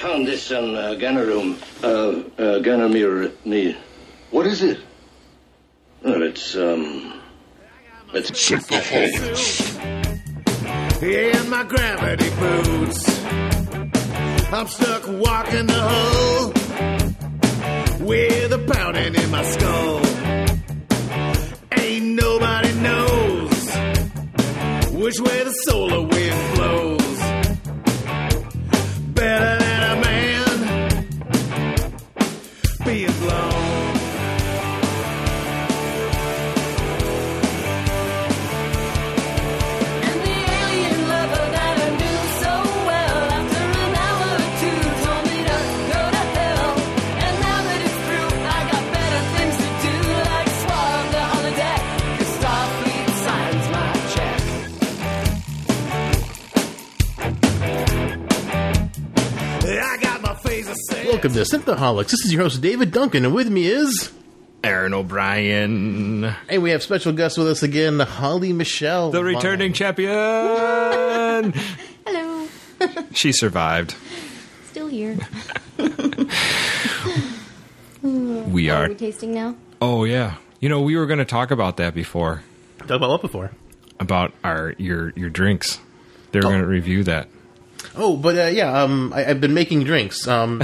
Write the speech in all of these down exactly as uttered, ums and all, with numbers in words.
found this in uh, Ganarum, uh, uh, Ganamir Ni. What is it? Well, it's, um, it's Simple Holmes. In my gravity boots, I'm stuck walking the hole with a pounding in my skull. Ain't nobody knows which way the solar wind blows. Better than a man being blown. Welcome to Synthaholics. This is your host, David Duncan, and with me is... Aaron O'Brien. And we have special guests with us again, Holly Michelle. The returning Vine. champion. Hello. She survived. Still here. We Are are. we tasting now? Oh, yeah. You know, we were going to talk about that before. Talk about what before? About our your your drinks. They were Oh. going to review that. Oh, but uh, yeah, um, I, I've been making drinks. Um,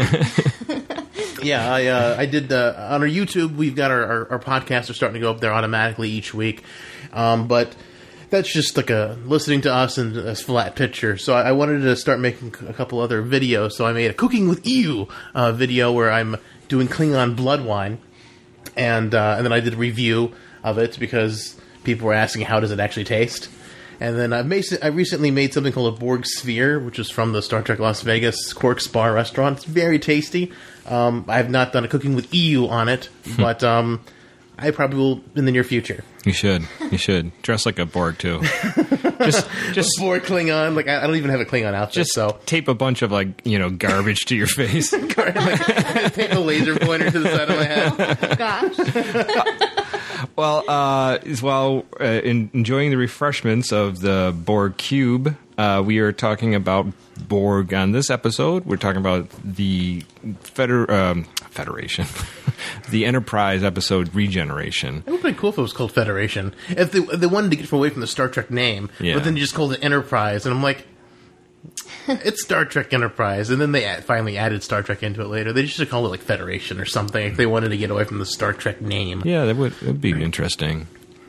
yeah, I uh, I did uh, on our YouTube. We've got our, our, our podcasts are starting to go up there automatically each week, um, but that's just like a listening to us and a flat picture. So I, I wanted to start making a couple other videos. So I made a cooking with E U uh, video where I'm doing Klingon blood wine, and uh, and then I did a review of it because people were asking how does it actually taste. And then I made, I recently made something called a Borg Sphere, which is from the Star Trek Las Vegas Quark's Bar restaurant. It's very tasty. Um, I have not done a cooking with E U on it, but um, I probably will in the near future. You should. You should. Dress like a Borg, too. just just Borg Klingon. Like I, I don't even have a Klingon outfit, just so tape a bunch of, like, you know, garbage to your face. like, take a laser pointer to the side of my head. Oh, gosh. Well, uh, as well, uh, in, enjoying the refreshments of the Borg Cube, uh, we are talking about Borg on this episode. We're talking about the Feder- um, Federation, the Enterprise episode Regeneration. It would be cool if it was called Federation. If they, if they wanted to get away from the Star Trek name, Yeah. but then you just called it Enterprise, and I'm like, it's Star Trek Enterprise, and then they add, finally added Star Trek into it later. They just should call it like Federation or something if they wanted to get away from the Star Trek name. Yeah, that would that'd be interesting.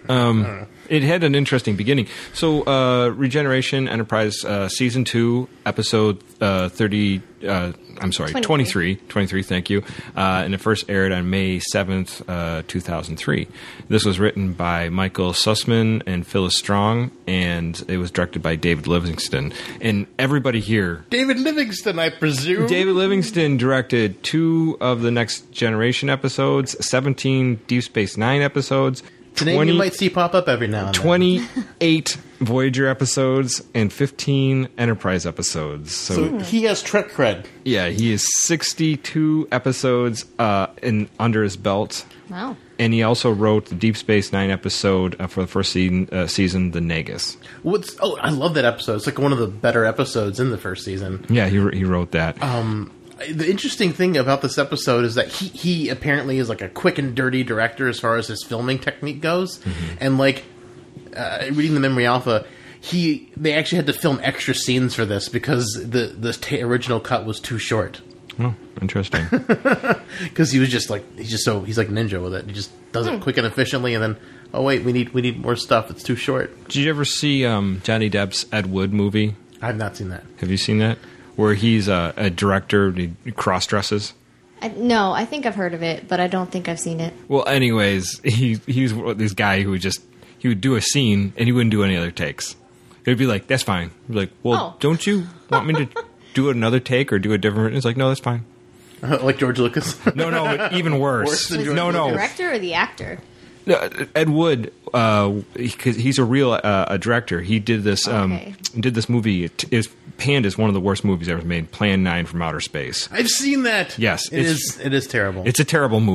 Um, it had an interesting beginning. So, uh, Regeneration Enterprise uh, Season two, Episode uh, thirty, uh, I'm sorry, twenty-three. twenty-three, thank you. Uh, and it first aired on May seventh, uh, two thousand three. This was written by Michael Sussman and Phyllis Strong, and it was directed by David Livingston. And everybody here... David Livingston, I presume? David Livingston directed two of the Next Generation episodes, seventeen Deep Space Nine episodes, It's a name you might see pop up every now and then. twenty-eight Voyager episodes, and fifteen Enterprise episodes. So, So he has Trek cred. yeah, he is sixty-two episodes uh, in under his belt. Wow. And he also wrote the Deep Space Nine episode uh, for the first season, uh, season, The Nagus. What's oh, I love that episode. It's like one of the better episodes in the first season. Yeah, he he wrote that. Um, the interesting thing about this episode is that he, he apparently is like a quick and dirty director as far as his filming technique goes. Mm-hmm. And like uh, reading the Memory Alpha, he they actually had to film extra scenes for this because the the t- original cut was too short. Oh, interesting. Because he was just like he's just so he's like ninja with it. He just does it quick and efficiently, and then oh wait, we need we need more stuff. It's too short. Did you ever see um, Johnny Depp's Ed Wood movie? I have not seen that. Have you seen that? Where he's a, a director, he cross dresses. I, no, I think I've heard of it, but I don't think I've seen it. Well, anyways, he he's this guy who would just he would do a scene and he wouldn't do any other takes. It would be like, that's fine. He'd be like, well, Oh. don't you want me to do another take or do a different? And it's like, no, that's fine. Like George Lucas. No, no, even worse. Worse than Was George no, it no. the director or the actor? No, Ed Wood, uh, because he's a real uh, a director. He did this um, Okay. did this movie. It is panned as one of the worst movies ever made. Plan nine from Outer Space. I've seen that. Yes, it it's- is. It is terrible. It's a terrible movie.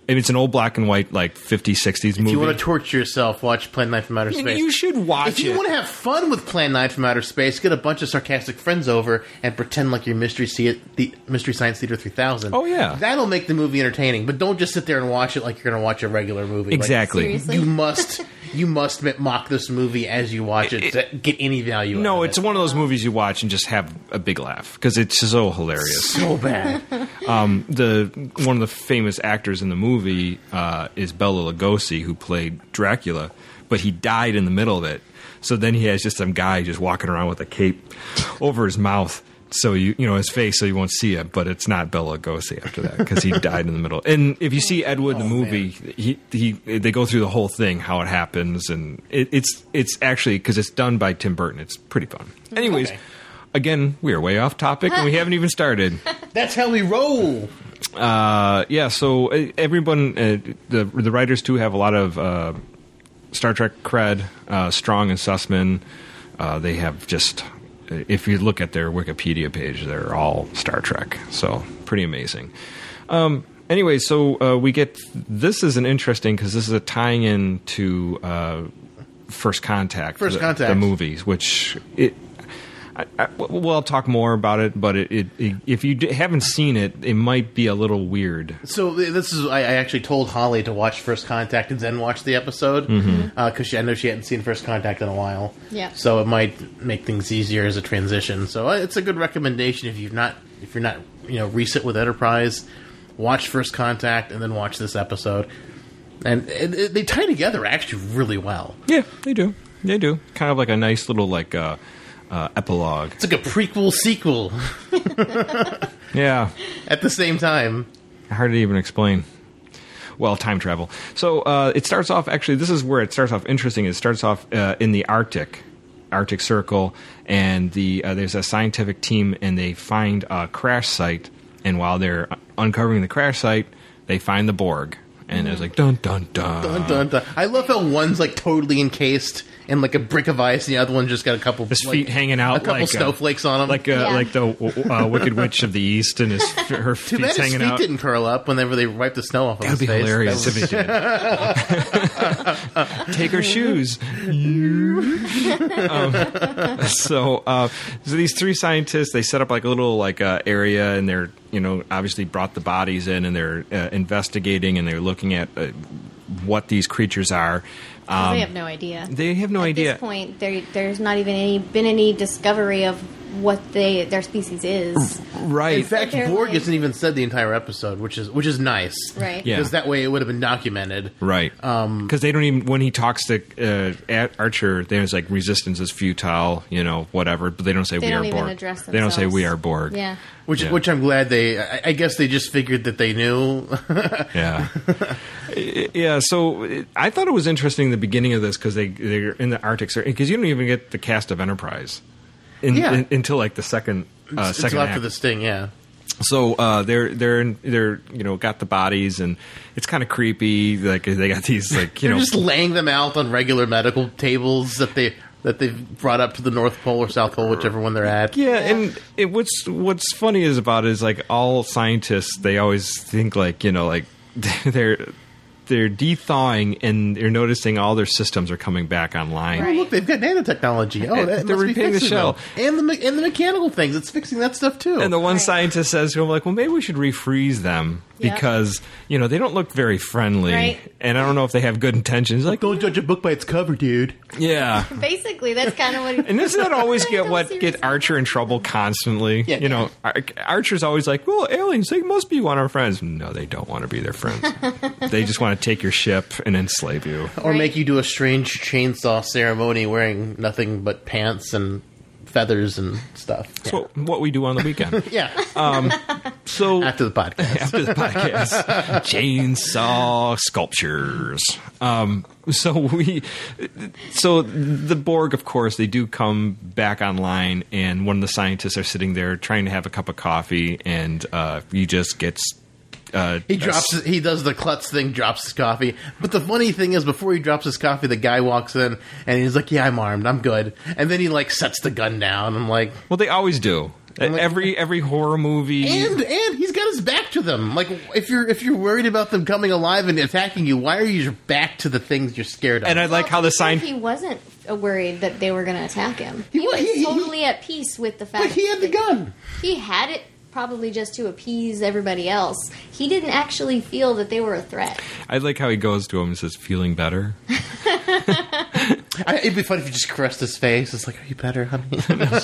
and it's an old black and white, like fifties, sixties movie. If you want to torture yourself, watch Plan nine from Outer I mean, Space. you should watch If you it. want to have fun with Plan nine from Outer Space, get a bunch of sarcastic friends over and pretend like you're Mystery, C- the Mystery Science Theater three thousand. Oh, yeah. That'll make the movie entertaining, but don't just sit there and watch it like you're going to watch a regular movie. Exactly. Like, Seriously? you must you must mock this movie as you watch it, to get any value out No, of it's it. one of those movies you watch and just have a big laugh because it's so hilarious. so bad. Um, the one of the famous actors in the movie uh, is Bela Lugosi, who played Dracula, but he died in the middle of it. So then he has just some guy just walking around with a cape over his mouth, so you you know his face, so you won't see it. But it's not Bela Lugosi after that because he died in the middle. And if you see Ed Wood in the Oh, movie, he he they go through the whole thing, how it happens, and it, it's it's actually because it's done by Tim Burton. It's pretty fun. Anyways. Okay. Again, we are way off topic, and we haven't even started. That's how we roll. Uh, yeah, so uh, everyone, uh, the the writers too have a lot of uh, Star Trek cred. Uh, Strong and Sussman, uh, they have just. If you look at their Wikipedia page, they're all Star Trek. So pretty amazing. Um, anyway, so uh, we get this is an interesting because this is a tying in to uh, First Contact, First the, Contact. the movies, which it. I, I, well, I'll talk more about it, but it, it, it, if you d- haven't seen it, it might be a little weird. So this is I, I actually told Holly to watch First Contact and then watch the episode because Mm-hmm. I know she hadn't seen First Contact in a while. Yeah. So it might make things easier as a transition. So uh, it's a good recommendation if you've not if you're not you know recent with Enterprise, watch First Contact and then watch this episode, and it, it, they tie together actually really well. Yeah, they do. They do. Kind of like a nice little like uh, uh, epilogue. It's like a prequel sequel Yeah, at the same time. hard to even explain. Well, time travel. So uh, it starts off. Actually, this is where it starts off interesting. It starts off uh, in the Arctic, Arctic Circle, and the uh, there's a scientific team, and they find a crash site. And while they're uncovering the crash site, they find the Borg, and it's like dun dun dun. Dun, dun, dun. I love how one's like totally encased in like a brick of ice, and the other one just got a couple His like, feet hanging out, a couple like snowflakes on him. like uh, Yeah. like the uh, Wicked Witch of the East, and his her Too feet bad his hanging feet out. didn't curl up whenever they wiped the snow off of That'd his be face. hilarious That was- if it did. Take her shoes. um, so, uh, so these three scientists, they set up like a little like uh, area, and they're you know obviously brought the bodies in, and they're uh, investigating, and they're looking at uh, what these creatures are. 'Cause Um, they have no idea. they have no At idea. this point, there, there's not even any been any discovery of what they their species is. Right. In fact, They're Borg like- isn't even said the entire episode, which is which is nice. Right. Yeah. Because that way it would have been documented. Right. Because they don't even, when he talks to uh, at Archer, there's like resistance is futile, you know, whatever, but they don't say They we don't are even Borg. address They don't say themselves. we are Borg. Yeah. Which Yeah. which I'm glad they. I, I guess they just figured that they knew. Yeah. Yeah, so it, I thought it was interesting the beginning of this because they, they're in the Arctic Circle, because you don't even get the cast of Enterprise in, Yeah. in, until like the second uh, It's second after act. the sting, yeah. So uh, they're they're in, they're you know got the bodies, and it's kind of creepy. Like they got these like you They're know just laying them out on regular medical tables that they that they've brought up to the North Pole or South Pole, whichever one they're at. yeah, and it, what's what's funny is about it is like all scientists, they always think like you know like they're they're de-thawing, and they're noticing all their systems are coming back online. Oh, look, they've got nanotechnology. Oh, that They're must be repairing the fixing shell. them. And the me- and the mechanical things. It's fixing that stuff too. And the one Right. scientist says to him, like, well, maybe we should refreeze them Yep. because, you know, they don't look very friendly. Right. And I don't know if they have good intentions. Like, Don't judge a book by its cover, dude. yeah. Basically, that's kind of what. He, And doesn't that always get No, what seriously. get Archer in trouble constantly? Yeah. You know, Ar- Archer's always like, well, aliens, they must be one of our friends. No, they don't want to be their friends. They just want to take your ship and enslave you. Or Right. make you do a strange chainsaw ceremony wearing nothing but pants and feathers and stuff. That's what, what we do on the weekend. Yeah. So After the podcast. after the podcast, chainsaw sculptures. Um, so we, so the Borg, of course, they do come back online, and one of the scientists are sitting there trying to have a cup of coffee, and uh, he just gets. Uh, He drops. He does the klutz thing, drops his coffee. But the funny thing is, before he drops his coffee, the guy walks in and he's like, "Yeah, I'm armed. I'm good." And then he like sets the gun down. I'm like, Well, they always do. like- every every horror movie. and and he's got his back to them? Like, if you're if you're worried about them coming alive and attacking you, why are you your back to the things you're scared of? And I like how the sign. He wasn't worried that they were going to attack him. He He, wa- was he- he- totally at peace with the fact. But he had the that gun. He had it probably just to appease everybody else. He didn't actually feel that they were a threat. I like how he goes to him and says, "Feeling better." I, it'd be funny if you just caressed his face. It's like, are you better, honey?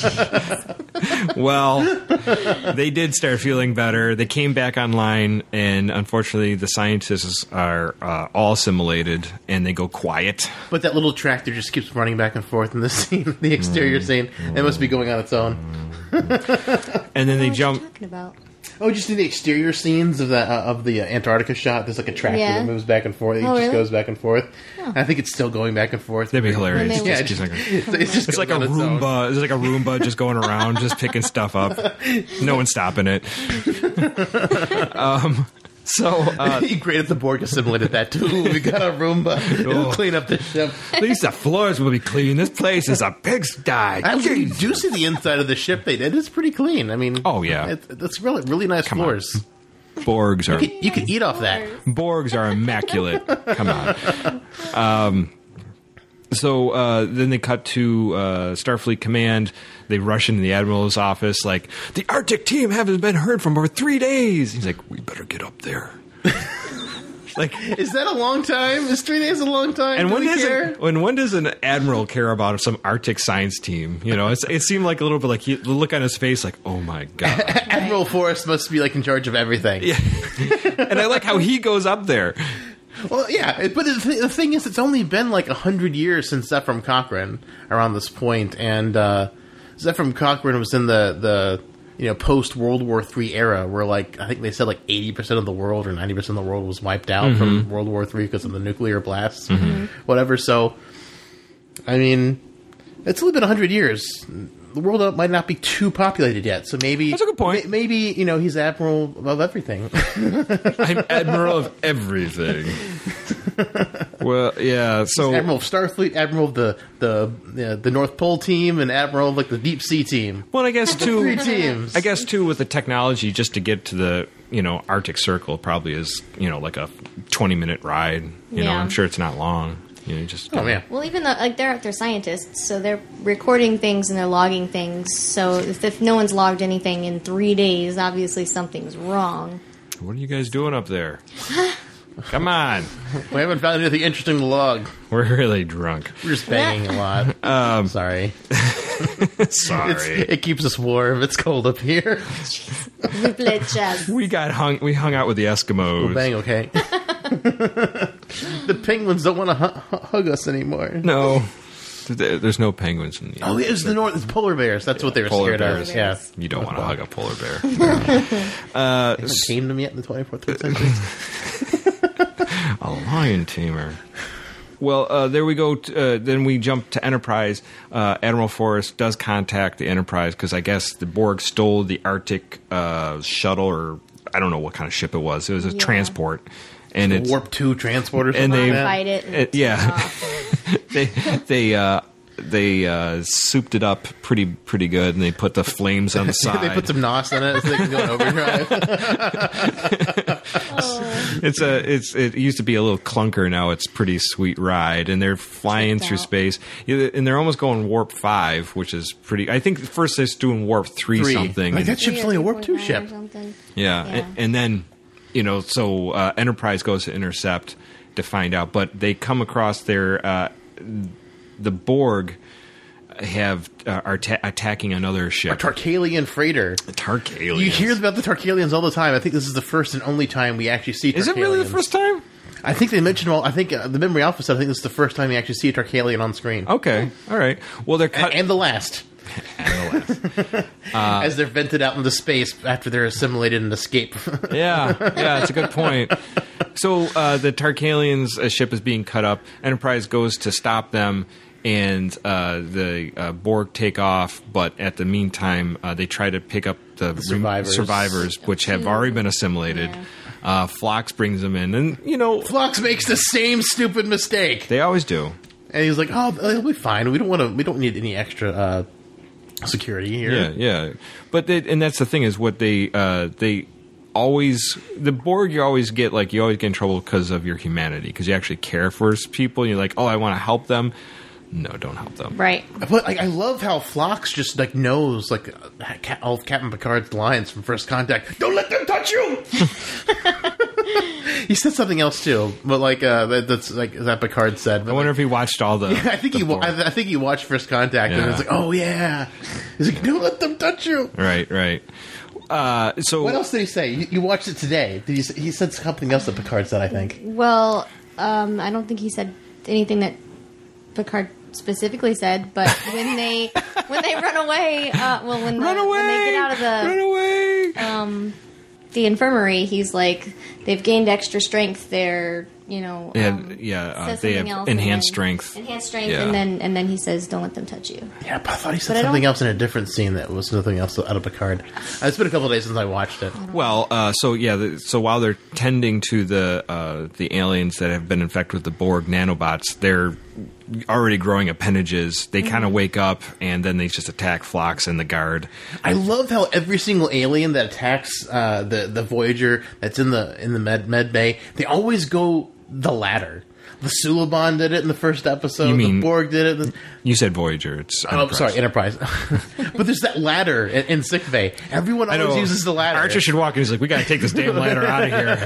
Well, they did start feeling better. They came back online, and unfortunately, the scientists are uh, all assimilated, and they go quiet. But that little tractor just keeps running back and forth in the scene, the exterior scene. It must be going on its own. And then they What jump. are you talking about? Oh, just in the exterior scenes of the uh, of the uh, Antarctica shot, there's like a tractor Yeah. that moves back and forth. It Oh, just really? goes back and forth. And I think it's still going back and forth. That'd be hilarious. When they Yeah, were- it's Just- just, just like it's, just It's like a going on its own. Roomba. It's like a Roomba just going around, just picking stuff up. No one's stopping it. um, so, uh, Great if the Borg assimilated that too. We got a Roomba. It'll Oh. clean up the ship. at least the floors will be clean. This place is a pigsty. Actually, you do see the inside of the ship they did. It's pretty clean. I mean, Oh, yeah. it's, it's really really nice Come on. floors. Borgs are You can, you can eat off that. Borgs are immaculate. Come on. Um, so uh, then they cut to uh, Starfleet Command. They rush into the Admiral's office like, the Arctic team haven't been heard from for three days. He's like, we better get up there. Like, Is that a long time? Is three days a long time? and Do when we does, care? an, when when does an admiral care about some Arctic science team? You know, it's, it seemed like a little bit like he, the look on his face, like, oh my god. Admiral Forrest must be like in charge of everything. Yeah. And I like how he goes up there. Well, yeah, it- but the, th- the thing is, it's only been like a hundred years since Zephram Cochrane around this point, and uh, Zephram Cochrane was in the the you know post World War Three era, where like I think they said like eighty percent of the world or ninety percent of the world was wiped out from World War Three because of the nuclear blasts, whatever. So, I mean, it's only been a hundred years. The world might not be too populated yet, so maybe That's a good point. may- Maybe you know he's admiral of everything. I'm admiral of everything. Well, yeah. So Admiral of Starfleet, Admiral of the the uh, the North Pole team, and Admiral of like the Deep Sea team. well, I guess too. Three teams. I guess too with the technology, just to get to the you know Arctic Circle probably is you know like a twenty minute ride. You know, Yeah. I'm sure it's not long. You know, you just Oh yeah. Well, even though like they're they're scientists, so they're recording things and they're logging things. So if, if no one's logged anything in three days, obviously something's wrong. What are you guys doing up there? Come on, We haven't found anything interesting to log. we're really drunk. We're just banging a lot. Um, Sorry. Sorry. It's, it keeps us warm. It's cold up here. We played chess. We got hung. We hung out with the Eskimos. We'll bang, okay? The penguins don't want to hu- hu- hug us anymore. No, There- there's no penguins in the. Oh, it was the north. It's polar bears. That's what they were Polar scared bears. of. Yeah. You don't want to hug a polar bear. uh, Haven't tamed them yet in the twenty-fourth century. A lion tamer. Well, uh, there we go. T- uh, then we jump to Enterprise. Uh, Admiral Forrest does contact the Enterprise because I guess the Borg stole the Arctic uh, shuttle, or I don't know what kind of ship it was. It was a Yeah. transport, and it's Warp two transporter. and they Modified it. And it- yeah. took off. they they uh, they uh, souped it up pretty pretty good, and they put the flames on the side. they put some N O S in it so they can go in overdrive. It's a it's it used to be a little clunker. Now it's a pretty sweet ride, and they're flying Checked through out. space, Yeah, and they're almost going warp five, which is pretty. I think first it's doing warp three, Three. something. Like, that Three ship's or only a three warp point two nine ship. or something. yeah, Yeah. And, and then you know, so uh, Enterprise goes to intercept to find out, but they come across their uh, the Borg have uh, are ta- attacking another ship, Tarkalian freighter. Tarkalians. You hear about the Tarkalians all the time. I think this is the first and only time we actually see Tarkalians. Is it really the first time? I think they mentioned all. I think uh, the Memory Alpha said. I think this is the first time you actually see a Tarkalian on screen, Okay, all right. Well, they're and, cut. and the last, as they're vented out into space after they're assimilated and escape. Yeah, yeah, that's a good point. So uh, the Tarkalians' uh, ship is being cut up. Enterprise goes to stop them, and uh, the uh, Borg take off. But at the meantime, uh, they try to pick up the, rem- survivors. survivors, which have already been assimilated. Yeah. Uh, Phlox brings them in, and you know Phlox makes the same stupid mistake, they always do. and he's like, "Oh, it'll be fine. We don't want to. We don't need any extra uh, security here." Yeah, yeah. But they, and that's the thing is what they uh, they always the Borg. You always get like you always get in trouble because of your humanity, because you actually care for people. And you're like, oh, I want to help them. No, don't help them. Right. But like, I love how Phlox just like knows like all of Captain Picard's lines from First Contact. Don't let them touch you. He said something else too, but like uh, that, that's like that Picard said. But I wonder like, if he watched all the. Yeah, I think the he. Wa- Borg. I, I think he watched First Contact, Yeah. and it's like, oh yeah. He's like, don't let them touch you. Right, right. Uh, so What else did he say? You, you watched it today. Did he? Say, he said something else that Picard said. I think. Well, um, I don't think he said anything that Picard specifically said, but when they when they run away, uh, well, when, the, run away, when they get out of the run away. um, the infirmary, he's like, they've gained extra strength. They're, you know, Yeah, um, yeah, uh, says they something have else, and enhanced then- strength. enhanced strength, Yeah. and then and then he says, "Don't let them touch you." Yeah, but I thought he said But I something don't- else in a different scene that was nothing else out of Picard. Uh, It's been a couple of days since I watched it. Well, uh, so yeah, the, so while they're tending to the uh, the aliens that have been infected with the Borg nanobots, they're already growing appendages. They kind of wake up, and then they just attack Phlox and the guard. I love how every single alien that attacks uh, the the Voyager that's in the in the med med bay, they always go the ladder. The Suliban did it in the first episode. You mean- the Borg did it. In the, You said Voyager. It's oh, Enterprise. sorry, Enterprise. But there's that ladder in, in sickbay. Everyone I always know. uses the ladder. Archer should walk in. He's like, we got to take this damn ladder out of here.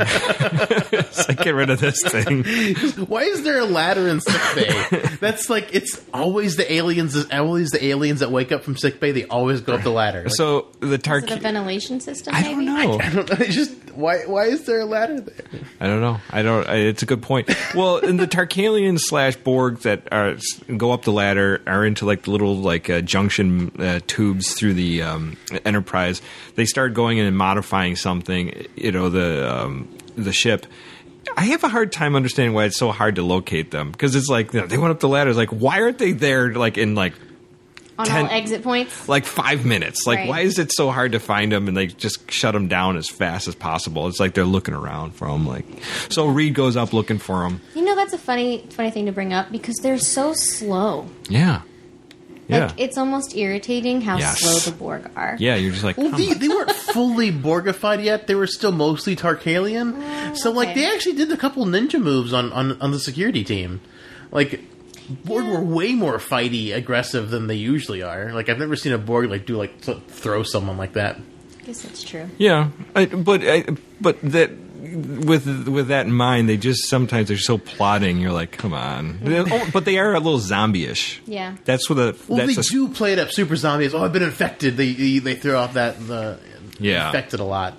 It's like, get rid of this thing. Why is there a ladder in sickbay? That's like it's always the aliens. Always the aliens that wake up from sickbay. They always go up the ladder. Like, So the Is it a Tark. ventilation system? I maybe? don't know. I don't know. It's just why? Why is there a ladder there? I don't know. I don't. I, it's a good point. Well, in the Tarkalians slash Borg that are go up the ladder are into like the little like uh, junction uh, tubes through the um, Enterprise. They start going in and modifying something. You know the um, the ship. I have a hard time understanding why it's so hard to locate them, because it's like, you know, they went up the ladder. It's like, why aren't they there like in like On ten- all exit points. like five minutes? Like, Right. why is it so hard to find them and they just shut them down as fast as possible? It's like they're looking around for them. Like, so Reed goes up looking for them. You know, that's a funny funny thing to bring up because they're so slow. Yeah, yeah, Like, it's almost irritating how Yes. slow the Borg are. yeah. You're just like, Well, come they, on. they weren't fully Borgified yet. They were still mostly Tarkalian. so, like, okay. they actually did a couple ninja moves on, on, on the security team. Like, Borg were way more fighty, aggressive than they usually are. Like, I've never seen a Borg, like, do, like, th- throw someone like that. I guess that's true. yeah. I, but I, but that with with that in mind, they just sometimes they're so plodding. You're like, come on. Oh, but they are a little zombie-ish. Yeah. That's what the Well, that's they a, do play it up super zombies. Oh, I've been infected. They they, they throw off that, the Yeah. infected a lot.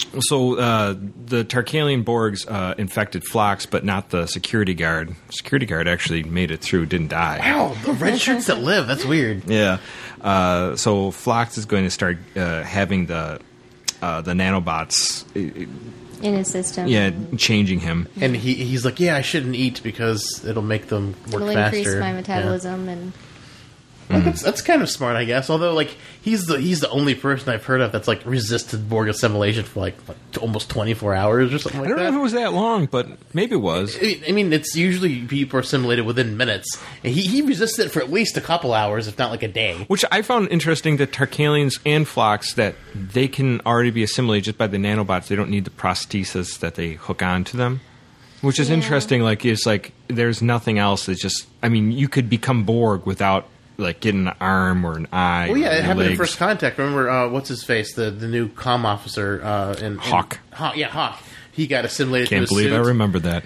So uh, the Tarkalian Borgs uh, infected Phlox, but not the security guard. Security guard actually made it through, didn't die. Wow, the red shirts that live. That's weird. Yeah. Uh, so Phlox is going to start uh, having the uh, the nanobots, uh, In his system. yeah, changing him. And he he's like, yeah, I shouldn't eat because it'll make them work It'll faster. increase my Yeah. metabolism and Well, that's, that's kind of smart, I guess. Although, like, he's the he's the only person I've heard of that's like resisted Borg assimilation for like, like almost twenty four hours or something I like don't that. know if it was that long, but maybe it was. I mean- I mean, it's usually people are assimilated within minutes. And he he resisted it for at least a couple hours, if not like a day. Which I found interesting that Tarkalians and Phlox, that they can already be assimilated just by the nanobots. They don't need the prosthesis that they hook onto them. Which is Yeah. interesting. Like, it's like there's nothing else. It's just, I mean, you could become Borg without like getting an arm or an eye. Well, yeah, or it happened in legs. First Contact. Remember, uh, what's his face, the the new comm officer uh, in, in Hawk. Hawk, yeah, Hawk. He got assimilated. Can't through his believe I suit. remember that.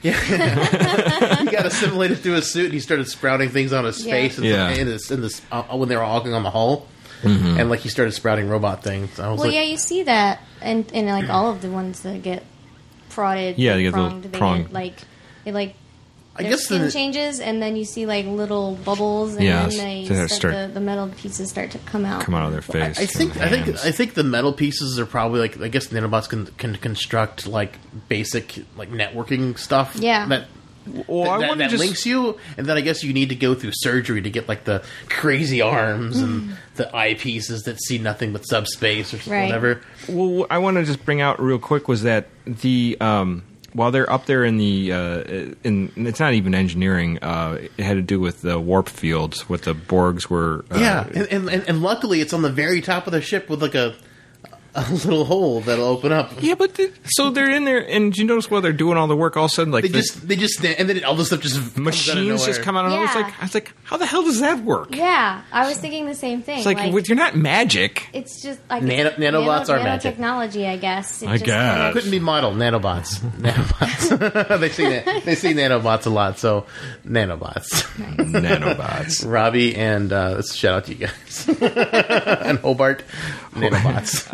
He got assimilated through his suit. And he started sprouting things on his Yeah. face. And Yeah. in this, in this, uh, when they were all going on the hull, and like he started sprouting robot things. I was well, like, yeah, you see that, and in like all of the ones that get prodded, Yeah, and they get little pronged, they prong. get like it like I their guess skin the, changes, and then you see like little bubbles, and Yeah, then they they start, start- the, the metal pieces start to come out. Come out of their face. I think and I think hands. I think the metal pieces are probably like I guess nanobots can can construct like basic like networking stuff. Yeah. That Well, I that, wanna that just- links you, and then I guess you need to go through surgery to get like the crazy arms and the eyepieces that see nothing but subspace or Right. whatever. Well, I want to just bring out real quick was that the um, while they're up there in the uh, in it's not even engineering. Uh, it had to do with the warp fields. What the Borgs were. Uh, Yeah, and, and and and luckily it's on the very top of the ship with like a a little hole that'll open up. Yeah, but the, so they're in there, and did you notice while they're doing all the work, all of a sudden, like They the just, they just, stand, and then all this stuff just comes out of machines just nowhere. come out of nowhere? It's Yeah. like I was like, how the hell does that work? Yeah, I was thinking the same thing. It's like, well, you're not magic. it's just like Nano- it's nanobots nano, are magic. nanotechnology, I guess. It I just guess. kind of- Couldn't be model nanobots. Nanobots. they see na- they see nanobots a lot, so nanobots. Nanobots. Robbie and uh, let's shout out to you guys and Hobart nanobots.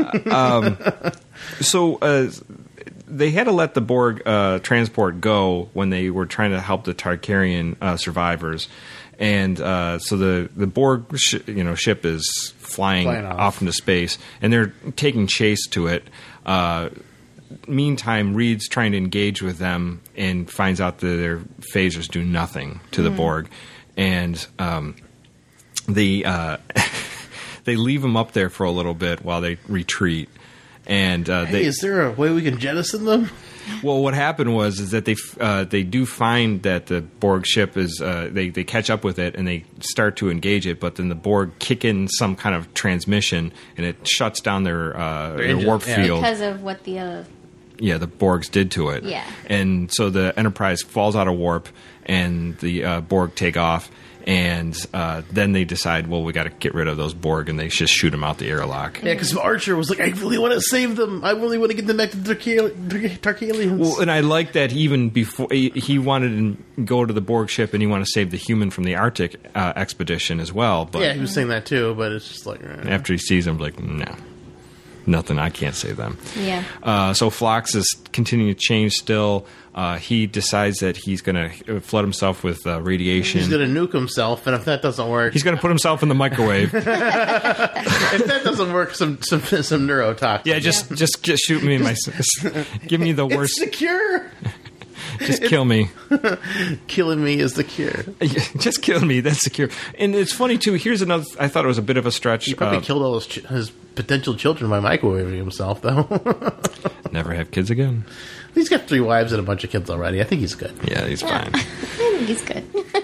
So uh, they had to let the Borg uh, transport go when they were trying to help the Tarkarian uh, survivors, and uh, so the the Borg sh- you know ship is flying, Flying off. off into space, and they're taking chase to it. Uh, meantime, Reed's trying to engage with them and finds out that their phasers do nothing to the Borg, and um, the uh, they leave him up there for a little bit while they retreat. And uh, Hey, they, is there a way we can jettison them? well, what happened was is that they uh, they do find that the Borg ship is uh, they they catch up with it and they start to engage it, but then the Borg kick in some kind of transmission and it shuts down their, uh, their engine, warp yeah. field. because of what the uh, Yeah, the Borgs did to it. Yeah. And so the Enterprise falls out of warp, and the uh, Borg take off, and uh, then they decide, well, we got to get rid of those Borg, and they just shoot them out the airlock. Yeah, because Archer was like, I really want to save them. I really want to get them back to the Tarkalians. Tarkalians. Well, and I like that even before he, he wanted to go to the Borg ship, and he wanted to save the human from the Arctic uh, expedition as well. But yeah, he was saying that too, but it's just like... eh. after he sees them, like, no. Nothing. I can't save them. yeah. Uh, so Phlox is continuing to change still. Uh, he decides that he's going to flood himself with uh, radiation. He's going to nuke himself, and if that doesn't work... He's going to put himself in the microwave. if that doesn't work, some some, some neurotoxin. Yeah, just just just shoot me in my. Give me the It's worst. the cure. Just kill me. Killing me is the cure. Just kill me. That's the cure. And it's funny too. Here's another. I thought it was a bit of a stretch. He probably Uh, killed all his, ch- his potential children by microwaving himself, though. never have kids again. He's got three wives and a bunch of kids already. I think he's good. Yeah, he's fine. I think he's good.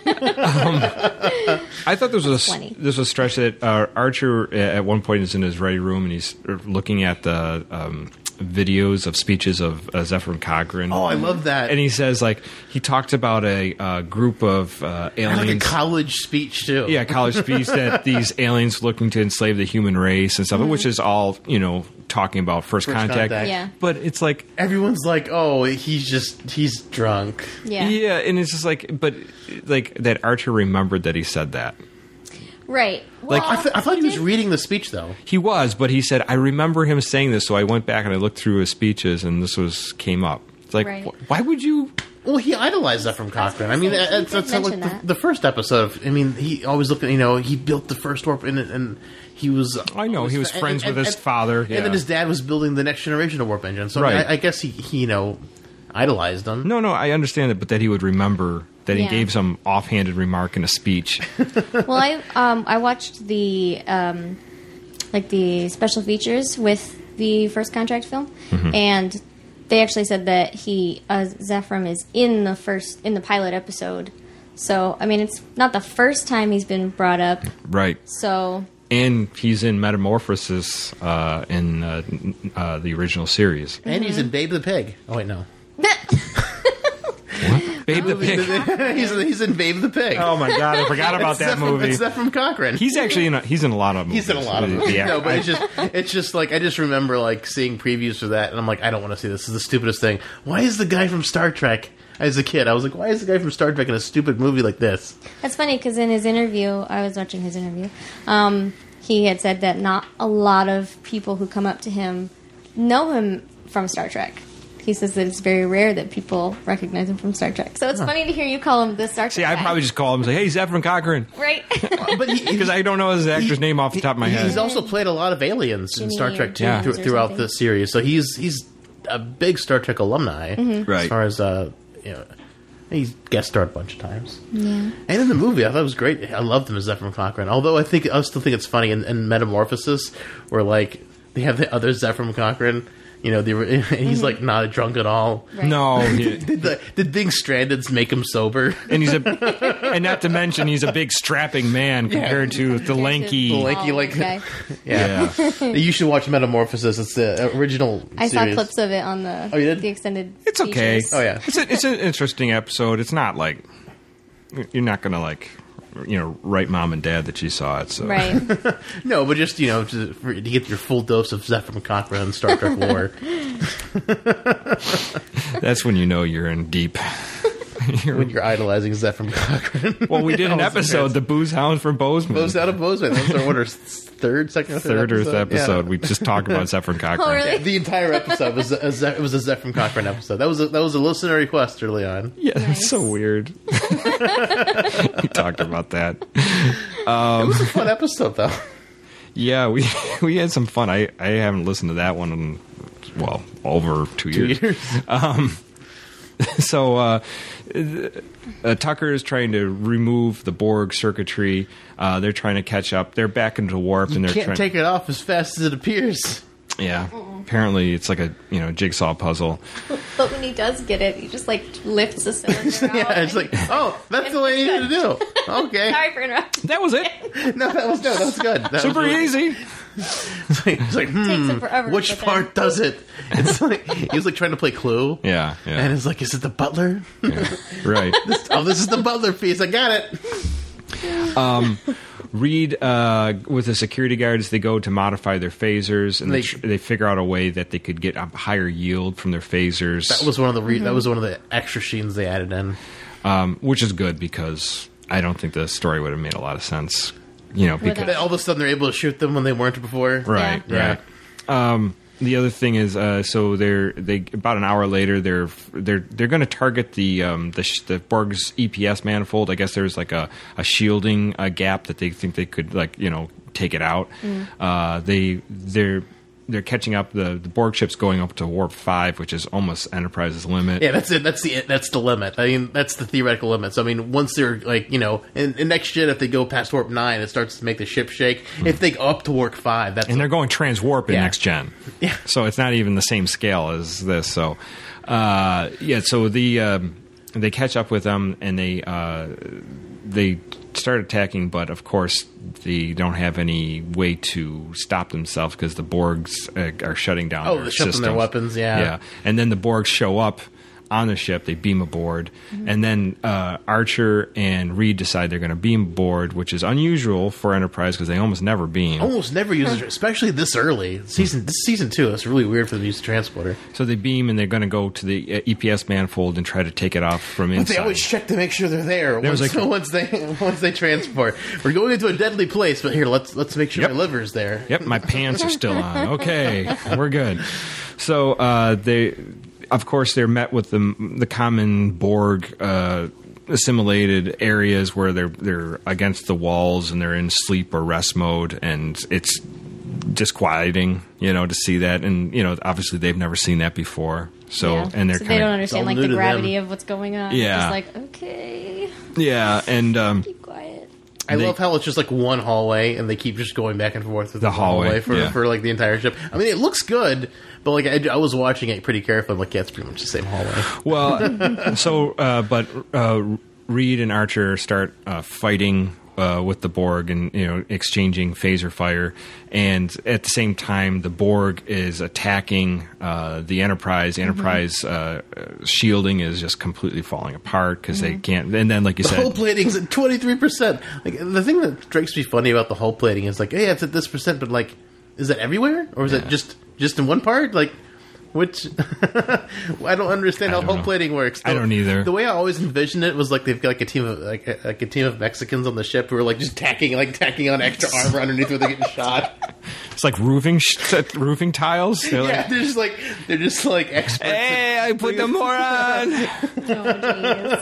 I thought this was a, Plenty. this was a stretch that uh, Archer uh, at one point is in his ready room and he's looking at the um, videos of speeches of uh, Zephyr Cochrane. Oh, I love that. And he says like he talks about a uh, group of uh, aliens. like a college speech, too. Yeah, college speech that these aliens looking to enslave the human race and stuff, which is all, you know, talking about first, First contact. contact. Yeah. But it's like, Everyone's like, oh, he's just, he's drunk. Yeah. yeah, and it's just like, but like that Archer remembered that he said that. Right. Like, Well, I, th- I thought he was did- reading the speech, though. He was, but he said, I remember him saying this, so I went back and I looked through his speeches and this was came up. It's like, Right. wh- why would you? Well, he idolized that from Cochrane. I mean, say, he that's, did that's like mention the, that. the first episode. Of, I mean, he always looked at, you know, he built the first warp in it, and he was. I know, he was and- friends and- with his and- father. And yeah. then his dad was building the next generation of warp engine. So I, mean, Right. I, I guess he, he, you know, idolized him. No, no, I understand it, but that he would remember that he Yeah. gave some offhanded remark in a speech. Well, I um I watched the um like the special features with the first contract film, Mm-hmm. and they actually said that he uh, Zephram is in the first in the pilot episode. So I mean, it's not the first time he's been brought up. Right. So And he's in Metamorphosis uh, in uh, n- uh, the original series. And he's in Babe the Pig. Oh, wait, no. Babe the Pig. he's, he's in Babe the Pig. Oh my god, I forgot about It's that Zephram- movie. It's Zephram Cochrane. He's actually in a, he's in a lot of movies. He's in a lot of The- movies. the No, act- but it's just it's just like I just remember like seeing previews for that, and I'm like, I don't want to see this. This is the stupidest thing. Why is the guy from Star Trek? As a kid, I was like, why is the guy from Star Trek in a stupid movie like this? that's funny because in his interview, I was watching his interview. Um, he had said that not a lot of people who come up to him know him from Star Trek. He says that it's very rare that people recognize him from Star Trek. So it's funny to hear you call him the Star Trek See, I guy. probably just call him and say, "Hey, Zephram Cochrane," right. But he, because I don't know his actor's he- name off the top of my he- head. He's also played a lot of aliens in Jimmy Star or Trek too, Yeah. through, or throughout something. the series. So he's he's a big Star Trek alumni Right. as far as uh, you know. He's guest starred a bunch of times. Yeah. And in the movie, I thought it was great. I loved him as Zephram Cochrane. Although I think I still think it's funny in, in Metamorphosis, where like they have the other Zephram Cochrane, You know, the, he's like not drunk at all. Right. No, he- Did, the, did being stranded make him sober? and he's a, and not to mention he's a big strapping man compared to the lanky. The lanky, Oh, like, okay. yeah. You should watch Metamorphosis. It's the original. I saw series. clips of it on the Oh, you did? the extended. It's okay. features. Oh yeah. It's a, it's an interesting episode. It's not like you're not gonna like you know write mom and dad that you saw it. So Right. No, but just you know to, for, to get your full dose of Zephyr Cochrane and Star Trek lore. that's when you know you're in deep. When you're idolizing Zephyr Cochrane. Well, we did an That was episode, the Booze Hound from Bozeman. Bozeman out of Bozeman. That was our what, our third, second, or third, Third or episode. fifth episode, Yeah. we just talked about Zephyr Cochrane. Oh, really? The entire episode was a, Ze- it was a Zephyr Cochrane episode. That was a, that was a listener request early on. Yeah, that's Nice. so weird. We talked about that. It was a fun episode though. Yeah, we we had some fun. I, I haven't listened to that one in well over two Two years. years. So uh, uh, Tucker is trying to remove the Borg circuitry. Uh, they're trying to catch up. They're back into warp, and You they're can't trying. take it off as fast as it appears. yeah, apparently it's like a you know jigsaw puzzle. But when he does get it, he just like lifts the cylinder Yeah, out. it's like, oh, that's the way you need to do. Okay. Sorry for interrupting. That was it. No, that was no, that was good. That Super was really- easy. It's like, it's like, hmm, Takes him forever. which but then- part does it? It's like he was like trying to play Clue. Yeah, And yeah, it's like, is it the butler? right. Oh, this is the butler piece. I got it. Reed, uh, with the security guards, they go to modify their phasers, and they, They- they, they figure out a way that they could get a higher yield from their phasers. That was one of the re- that was one of the extra scenes they added in. um, which is good because I don't think the story would have made a lot of sense. You know, because Without- All of a sudden, they're able to shoot them when they weren't before. right, Yeah. right. Um, the other thing is, uh, so they're they about an hour later, they're they're they're going to target the um, the, sh- the Borg's E P S manifold. I guess there's like a, a shielding uh, gap that they think they could like you know take it out. Uh, they they're they're catching up. The, the Borg ship's going up to warp five, which is almost Enterprise's limit. Yeah, that's it. That's the that's the limit. I mean, that's the theoretical limit. So, I mean, once they're like, you know, in, in next gen, if they go past warp nine, it starts to make the ship shake. If they go up to warp five, that's And they're going transwarp in Yeah. next gen. Yeah. So it's not even the same scale as this. So, uh, yeah. So the um, they catch up with them and they uh, they start attacking, but of course they don't have any way to stop themselves because the Borgs uh, are shutting down. Oh, their they're shutting systems. their weapons, yeah. Yeah. And then the Borgs show up on the ship. They beam aboard, and then uh, Archer and Reed decide they're going to beam aboard, which is unusual for Enterprise because they almost never beam. almost never use it, especially this early season. This season two, it's really weird for them to use the transporter. So they beam and they're going to go to the uh, E P S manifold and try to take it off from But inside. they always check to make sure they're there. There Once, was like- once they once they transport, we're going into a deadly place. But here, let's let's make sure Yep. my liver's there. Yep, my pants are still on. Okay, we're good. So uh, they, of course, they're met with the the common Borg uh, assimilated areas where they're they're against the walls and they're in sleep or rest mode, and it's disquieting, you know, to see that. And you know, obviously, they've never seen that before. So Yeah. and they're so they kind don't of understand all like new the to gravity them. of what's going on. Yeah. Just like, okay, yeah, and um, keep quiet. I They- love how it's just like one hallway, and they keep just going back and forth with The the hallway, for, yeah. for like the entire ship. I mean, it looks good, but like I, I was watching it pretty carefully. I'm like, yeah, it's pretty much the same hallway. Well, so uh, but uh, Reed and Archer start uh, fighting uh, with the Borg and you know exchanging phaser fire, and at the same time, the Borg is attacking uh, the Enterprise. The Enterprise uh, uh, shielding is just completely falling apart because they can't. And then, like you The said, hull plating's at twenty-three percent. Like the thing that strikes me funny about the hull plating is like, hey, it's at this percent, but like, is that everywhere or is it just just in one part? Like, which I don't understand I how don't hull know. plating works. I don't either. The way I always envisioned it was like they've got like a team of like a, like a team of Mexicans on the ship who are like just tacking like tacking on extra armor underneath where they're getting shot. it's like roofing sh- roofing tiles. They're like, Yeah, they're just like they're just like experts. hey, I put the more on. Oh,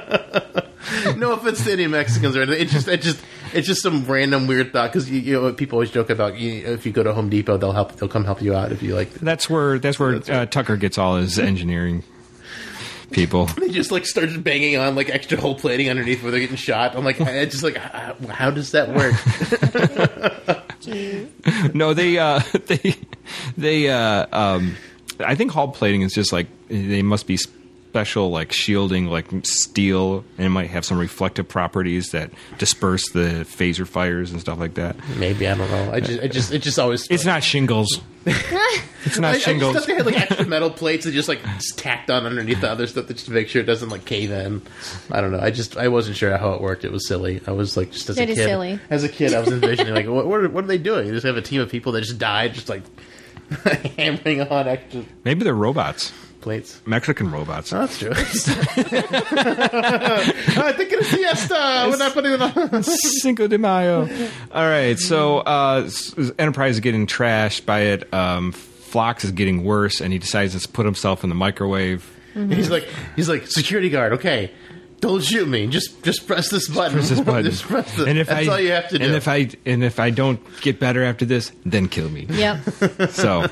jeez. No offense to any Mexicans or anything. It's just, it's just, it's just some random weird thought because you, you know people always joke about you, if you go to Home Depot, they'll help, they'll come help you out if you like. That's where that's where uh, Tucker gets all his engineering people. They just like start banging on like extra hull plating underneath where they're getting shot. I'm like, I just like, how, how does that work? Jeez. No, they uh, they they uh, um, I think hull plating is just like they must be special, like shielding, like steel, and it might have some reflective properties that disperse the phaser fires and stuff like that. Maybe, I don't know. I just, I just, it just always. It's not shingles. It's not I, shingles. I just thought they had like extra metal plates that just like just tacked on underneath the other stuff just to make sure it doesn't like cave in. I don't know. I just I wasn't sure how it worked. It was silly. I was like just as It a is kid. silly. As a kid, I was envisioning like what what are, what are they doing? They just have a team of people that just died, just like hammering on extra Maybe they're robots. plates. Mexican robots. Oh, that's true. I think it's siesta. We're not putting it on. Cinco de Mayo. All right, so uh, Enterprise is getting trashed by it. Um, Phlox is getting worse, and he decides to put himself in the microwave. Mm-hmm. He's like, he's like, security guard. Okay, don't shoot me. Just, just press this button. Press this button. Just press the, and if that's I, all you have to do. And if I and if I don't get better after this, then kill me. Yep. So.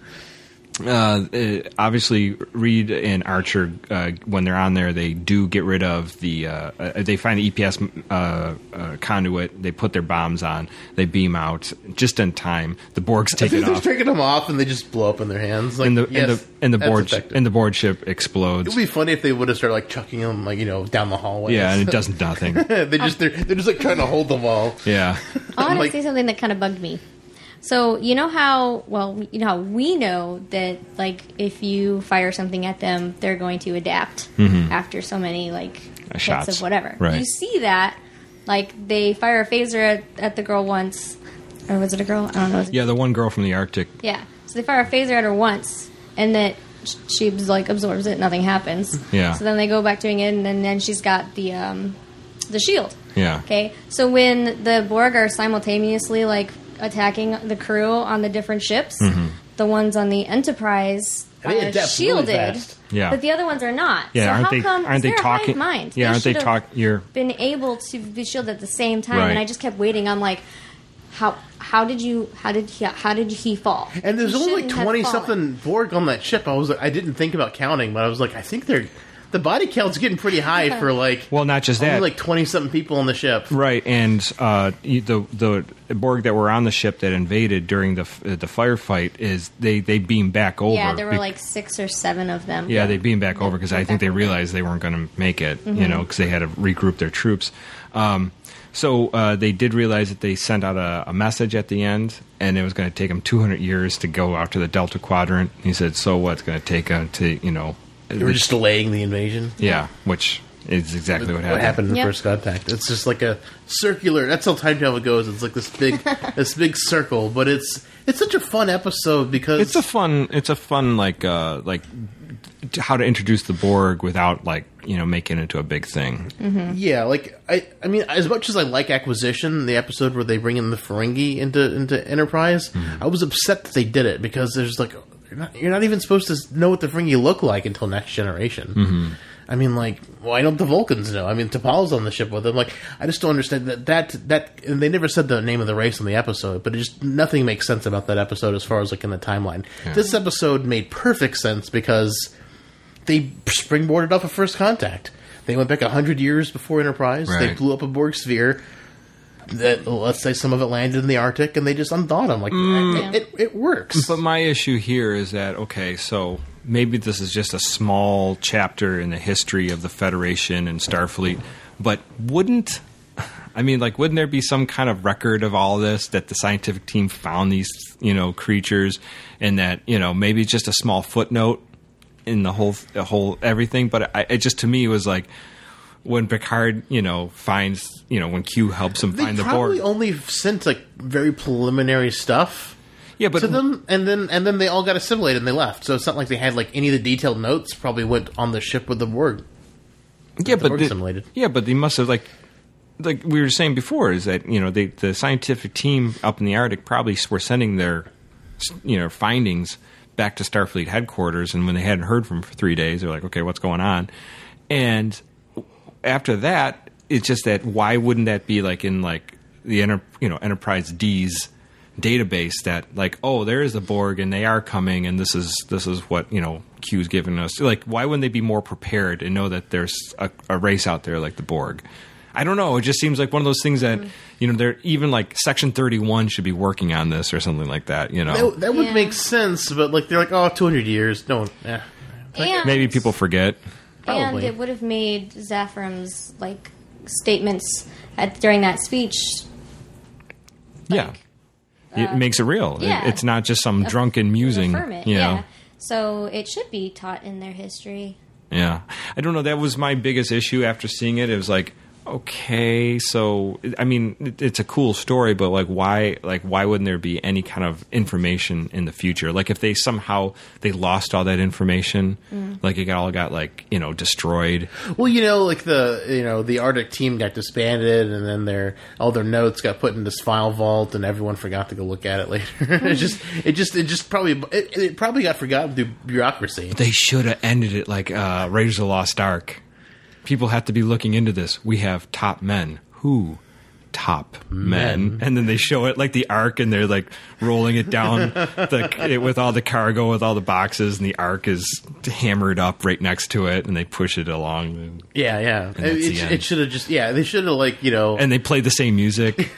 Uh, uh, obviously, Reed and Archer, uh, when they're on there, they do get rid of the. Uh, uh, they find the E P S uh, uh, conduit. They put their bombs on. They beam out just in time. The Borgs take it they're off, taking them off, and they just blow up in their hands. Like, and the yes, and the and the that's board effective. and the board ship It explodes. would be funny if they would have started like chucking them, like you know, down the hallway. Yeah, and it does nothing. they just they're, they're just like trying to hold the wall. Yeah, I want to Like- say something that kind of bugged me. So you know how well you know how we know that like if you fire something at them, they're going to adapt after so many like Uh, hits shots. of whatever. Right. You see that like they fire a phaser at, at the girl once, or was it a girl? I don't know. Was it- yeah. The one girl from the Arctic. Yeah. So they fire a phaser at her once, and that sh- she like absorbs it. Nothing happens. Yeah. So then they go back doing it, and then, then she's got the um, the shield. Yeah. Okay. So when the Borg are simultaneously like attacking the crew on the different ships, the ones on the Enterprise And they are adapt really shielded, fast. Yeah. but the other ones are not. Yeah, so aren't how they- come? aren't is they there a hive talking- mind? yeah, aren't they should talk- have you're- been able to be shielded at the same time, Right. and I just kept waiting. I'm like, how? How did you? How did he? How did he fall? And there's He only like shouldn't have twenty fallen. something Borg on that ship. I was like, I didn't think about counting, but I was like, I think they're the body count's getting pretty high for like Well, not just only that. like twenty something people on the ship. Right, and uh, you- the the Borg that were on the ship that invaded during the f- the firefight is they they beamed back over. Yeah, there were bec- like six or seven of them. yeah, they beamed back over because I Back think they over. realized they weren't going to make it. Mm-hmm. You know, because they had to regroup their troops. Um, so uh, they did realize that they sent out a, a message at the end, and it was going to take them two hundred years to go out to the Delta Quadrant. He said, "So what's going to take them to you know?" They were just delaying the invasion. yeah, which is exactly what happened. What happened in the Yep. first contact? It's just like a circular. That's how time travel goes. It's like this big, this big circle. But it's it's such a fun episode because It's a fun. It's a fun like uh, like t- how to introduce the Borg without like you know making it into a big thing. yeah. Like I, I mean, as much as I like Acquisition, the episode where they bring in the Ferengi into into Enterprise, I was upset that they did it because there's like you're not, you're not even supposed to know what the Ferengi look like until Next Generation. Mm-hmm. I mean, like, why don't the Vulcans know? I mean, T'Pol's on the ship with them. Like, I just don't understand that. That that and they never said the name of the race on the episode, but it just nothing makes sense about that episode as far as like in the timeline. This episode made perfect sense because they springboarded off of First Contact. They went back a hundred years before Enterprise. They Right. blew up a Borg sphere. That let's say some of it landed in the Arctic, and they just unthawed them. Like it, it, it works. But my issue here is that okay, so maybe this is just a small chapter in the history of the Federation and Starfleet, but wouldn't I mean, like, wouldn't there be some kind of record of all this that the scientific team found these, you know, creatures, and that you know maybe just a small footnote in the whole the whole everything? But I, it just to me was like when Picard, you know, finds, you know, when Q helps him They find the probably Borg. only sent like very preliminary stuff. Yeah, but to them, and then and then they all got assimilated and they left. So it's not like they had like any of the detailed notes. Probably went on the ship with the Borg. yeah, the but Borg the- assimilated. yeah, but they must have like like we were saying before is that you know they, the scientific team up in the Arctic probably were sending their you know findings back to Starfleet headquarters, and when they hadn't heard from them for three days, they're like, okay, what's going on? And after that, it's just that why wouldn't that be like in like the enter, you know Enterprise D's database that like, oh, there is the Borg and they are coming and this is this is what you know Q's giving us. Like, why wouldn't they be more prepared and know that there's a, a race out there like the Borg? I don't know. It just seems like one of those things that, you know, they're even like Section thirty-one should be working on this or something like that, you know. That, that would Yeah. make sense, but like they're like, oh, two hundred years. No, eh. And, Maybe people forget. and Probably. it would have made Zaffram's like statements at, during that speech. Yeah. It makes it real. It- yeah. it's not just some drunken musing, Affirm it, you know. yeah. So it should be taught in their history. Yeah. I don't know. That was my biggest issue after seeing it. It was like, okay, so I mean, it, it's a cool story, but like, why? Like, why wouldn't there be any kind of information in the future? Like, if they somehow they lost all that information, Mm. like it all got like you know destroyed. Well, you know, like the you know the Arctic team got disbanded, and then their all their notes got put in this file vault, and everyone forgot to go look at it later. it just, it just, it just probably, it, it probably got forgotten through bureaucracy. They should have ended it like uh, Raiders of the Lost Ark. People have to be looking into this. We have top men. Who? Top men. And then they show it like the Ark, and they're like rolling it down the, it, with all the cargo, with all the boxes, and the Ark is hammered up right next to it, and they push it along. Yeah, yeah. that's It, the it, end. it should have just, yeah, they should have like you know. And they play the same music.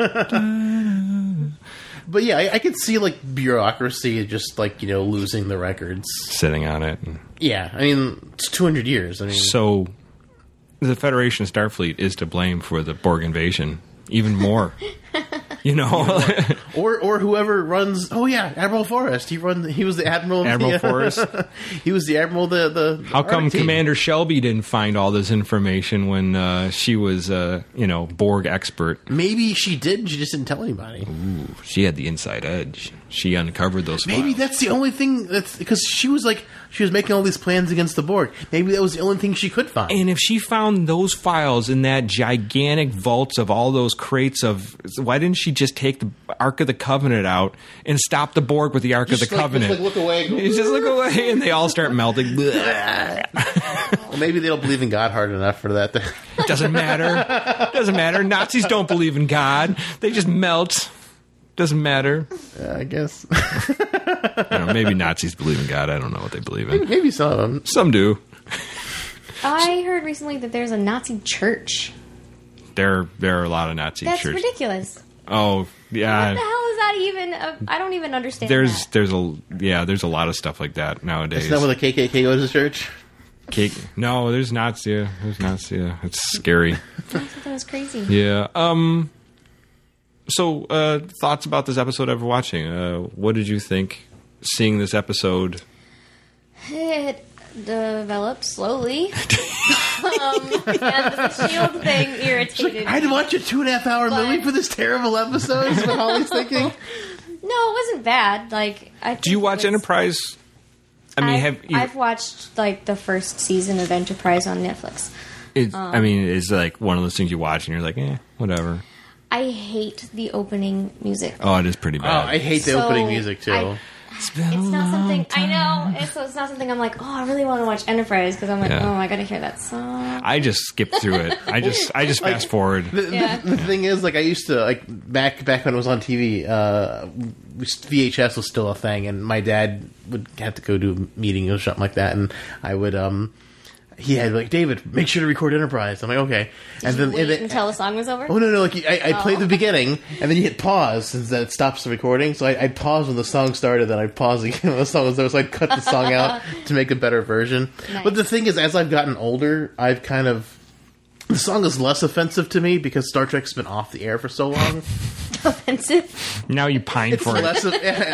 But yeah, I, I could see like bureaucracy just like you know losing the records. Sitting on it. And Yeah, I mean it's two hundred years. I mean, so the Federation Starfleet is to blame for the Borg invasion. Even more. You know? or or whoever runs. Oh yeah, Admiral Forrest. He run. He was the admiral. Of Admiral the, Forrest. He was the admiral. Of the the How come Arctic team. Commander Shelby didn't find all this information when uh, she was, uh, you know, Borg expert? Maybe she did. And she just didn't tell anybody. She had the inside edge. She uncovered those Maybe files. that's the only thing. That's because she was like she was making all these plans against the Borg. Maybe that was the only thing she could find. And if she found those files in that gigantic vaults of all those crates of... Why didn't she just take the Ark of the Covenant out and stop the Borg with the Ark Just of the like- Covenant? just like look away. Go, You just look away and they all start melting. well, maybe they don't believe in God hard enough for that. Doesn't matter. Doesn't matter. Nazis don't believe in God. They just melt. Doesn't matter. Yeah, I guess. I don't know, maybe Nazis believe in God. I don't know what they believe in. Maybe some of them. Some do. I heard recently that there's a Nazi church. There, there are a lot of Nazi That's churches. ridiculous. Oh, What the yeah. hell is that even? A, I don't even understand There's, that. there's a, yeah. There's a lot of stuff like that nowadays. Is that where the K K K goes to church? Cake. No, there's Nazi. There's Nazi. It's scary. I thought that was crazy. Yeah. Um. So, uh, thoughts about this episode ever watching? Uh, what did you think seeing this episode? It developed slowly. um, and the shield thing irritated I'd me. watch a two and a half hour But- movie for this terrible episode. Is what Holly's thinking. No, it wasn't bad. Like, I Do you watch Enterprise? I mean, I've, have you? I've watched like the first season of Enterprise on Netflix. It's, I mean, it's like one of those things you watch and you're like, eh, whatever. I hate the opening music. Oh, it is pretty Oh, bad. I hate the So, opening music too. I- It's not something I know. It's, it's not something I'm like. Oh, I really want to watch Enterprise because I'm like, Yeah. oh, I got to hear that song. I just skipped through it. I just, I just fast forward. The, the- Yeah. the thing is, like, I used to like back back when it was on T V. Uh, V H S was still a thing, and my dad would have to go to a meeting or something like that, and I would um. He had like, David, make sure to record Enterprise. I'm like, okay, and then Wait and then, until the song was over. oh no no like I, I played Oh. the beginning, and then you hit pause since that stops the recording. So I, I'd pause when the song started, then I'd pause again when the song was over. So I'd cut the song out to make a better version. Nice. But the thing is, as I've gotten older, I've kind of the song is less offensive to me because Star Trek's been off the air for so long. Offensive. Now you pine It's for it. less of,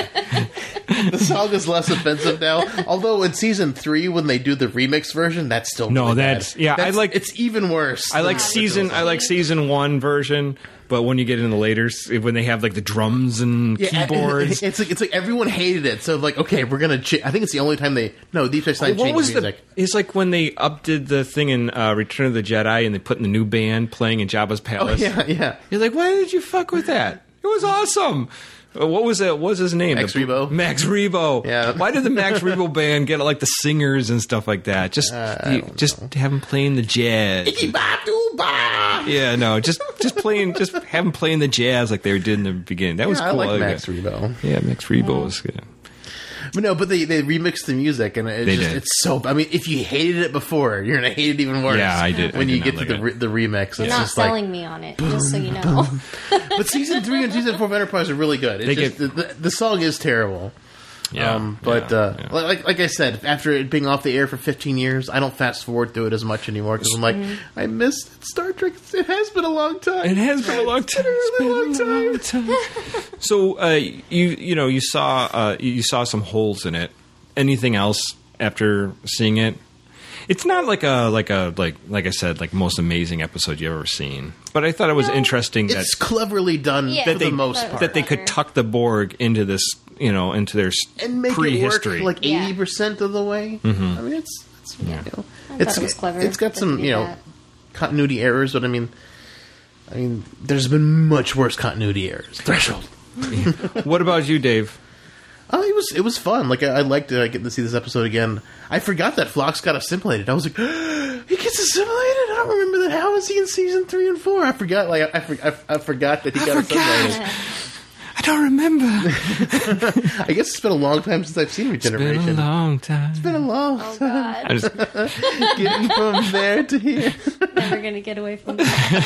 the song is less offensive now. Although in season three, when they do the remix version, that's still No, really that's- bad. yeah, I like- it's even worse. I like than the season. original I like season one version, but when you get into later, s- when they have like the drums and Yeah, keyboards, It's like it's like everyone hated it. So like, okay, we're gonna. Ch- I think it's the only time they no Deep Space Nine what changed was the? music. It's like when they updid the thing in uh, Return of the Jedi, and they put in the new band playing in Jabba's Oh palace. yeah, yeah. You're like, why did you fuck with that? It was awesome. Uh, What was it? What was his name? Max The- Rebo? Max Rebo. Yeah. Why did the Max Rebo band get like the singers and stuff like that? Just, you, just have them playing the jazz. Ba-doo-ba. Yeah, no, just just playing, just have them playing the jazz like they did in the beginning. That was Yeah, cool. I like it. Max Rebo. Yeah, Max Rebo was good. But no, but they, they remixed the music, and it's They just did. it's so. I mean, if you hated it before, you're gonna hate it even worse. Yeah, I did. When I you did get not to like the it. re- the remix, it's You're not just like. selling me on it, just so you know. But season three and season four of Enterprise are really good. It's They just, get- the, the, the song is terrible. Yeah, um, but yeah, uh, yeah. like like I said, after it being off the air for fifteen years, I don't fast forward through it as much anymore because I'm like, I missed Star Trek. It has been a long time. It has been a long time. It's been a long time. So uh, you you know you saw uh, you saw some holes in it. Anything else after seeing it? It's not like a like a like like I said like most amazing episode you've ever seen. But I thought it was No. interesting that It's cleverly done Yeah. for That the they- most that- part. that they could tuck the Borg into this you know into their s- and make prehistory. it work like Yeah. eighty percent of the way. Mm-hmm. I mean, it's it's you know, I thought it's it was clever It's got that some they did you know that. continuity errors, but I mean, I mean, there's been much worse continuity errors. Threshold. What about you, Dave? Oh, it was it was fun. Like I, I liked uh, getting to see this episode again. I forgot that Phlox got assimilated. I was like, he gets assimilated. I don't remember that. How is he in season three and four? I forgot. Like I, I, for- I, I forgot that he got assimilated. I don't remember. I guess it's been a long time since I've seen Regeneration. Been a long time. It's been a long Oh time. I God, just, Getting from there to here. never gonna get away from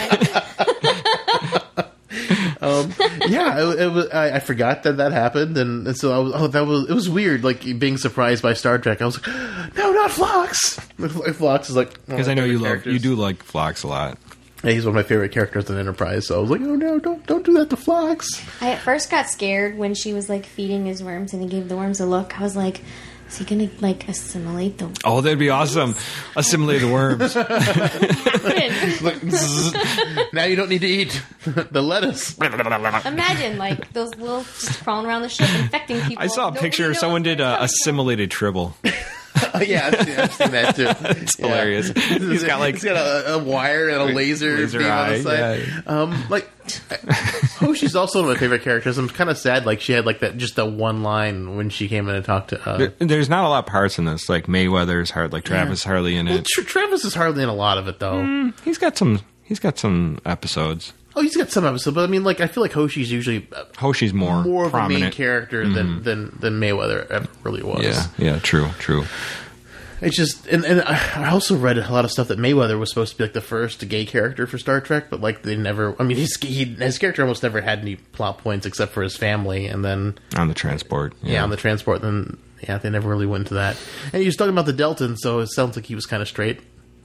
that. Um, yeah, it, it was. I, I forgot that that happened, and, and so I was. Oh, that was. It was weird, like being surprised by Star Trek. I was like, no, not Phlox. Phlox is like because I know you love you do like Phlox a lot. Yeah, he's one of my favorite characters in Enterprise. So I was like, oh no, don't don't do that to Phlox. I at first got scared when she was like feeding his worms and he gave the worms a look. I was like, is he gonna like assimilate the Oh, that'd be awesome! Assimilate the worms. worms? Like, zzz, now you don't need to eat the lettuce. Imagine like those little just crawling around the ship infecting people. I saw a Nobody picture. knows Someone where did it's uh, coming from. assimilated Tribble. Oh, yeah, I've seen, I've seen that too. It's hilarious. He's got like he's got a, a wire and a laser, Laser beam on eye, the side. yeah. Um, like Hoshi's also one of my favorite characters. I'm kind of sad. Like she had like that just that one line when she came in and talked to. Uh, There- There's not a lot of parts in this, like Mayweather's hard, like Travis Harley in well, it. Tra- Travis is hardly in a lot of it though. He's got some. He's got some episodes. Oh, he's got some episodes, but I mean, like I feel like Hoshi's usually uh, Hoshi's more more of a main prominent. character than, than than Mayweather ever really was. Yeah, yeah, true, true. It's just, and, and I also read a lot of stuff that Mayweather was supposed to be like the first gay character for Star Trek, but like they never. I mean, his he, his character almost never had any plot points except for his family, and then On the transport. yeah, on the transport. Then yeah, they never really went into that. And he was talking about the Delton, so it sounds like he was kind of straight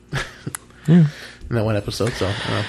in that one episode. So uh,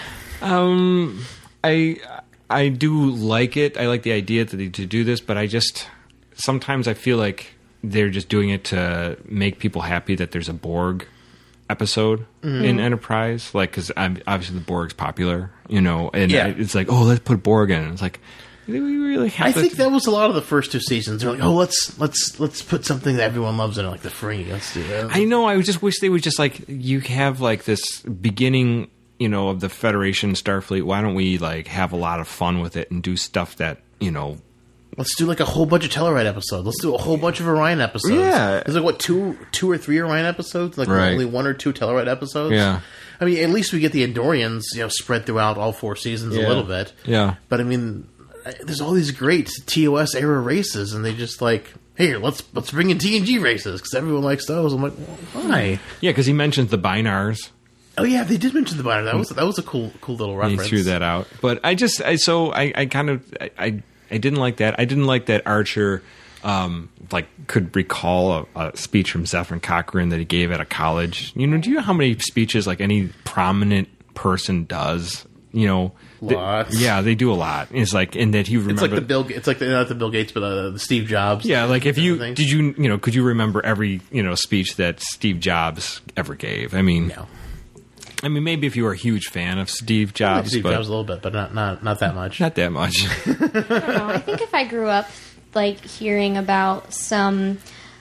Um, I I do like it. I like the idea to to do this, but I just sometimes I feel like they're just doing it to make people happy that there's a Borg episode in Enterprise, like because obviously the Borg's popular, you know, and Yeah. it's like, oh, let's put Borg in. It's like, do we really have I to- think that was a lot of the first two seasons. They're like, oh, let's let's let's put something that everyone loves in it, like the Free. Let's do that. I know. I just wish they would just like you have like this beginning, you know, of the Federation Starfleet. Why don't we like have a lot of fun with it and do stuff that you know? Let's do like a whole bunch of Telluride episodes. Let's do a whole bunch of Orion episodes. Yeah. There's like what two, two or three Orion episodes. Like Right. only one or two Telluride episodes. Yeah. I mean, at least we get the Andorians, you know, spread throughout all four seasons Yeah. a little bit. Yeah. But I mean, there's all these great T O S era races, and they just like, here, let's let's bring in T N G races because everyone likes those. I'm like, well, why? Yeah, because he mentions the Binars. Oh yeah, they did mention the Binary. That was that was a cool cool little He reference. threw that out, but I just I so I, I kind of I, I I didn't like that. I didn't like that Archer um, like could recall a, a speech from Zephyr Cochrane that he gave at a college. You know, do you know how many speeches like any prominent person does? You know, th- Lots. yeah, they do a lot. It's like and that he It's remember. like the Bill. It's like the, not the Bill Gates, but uh, the Steve Jobs. yeah, like if you things. did you you know could you remember every you know speech that Steve Jobs ever gave? I mean, No. I mean maybe if you were a huge fan of Steve I like Jobs, Steve but Jobs a little bit, but not not not that much. not that much. I don't know. I think if I grew up like hearing about some,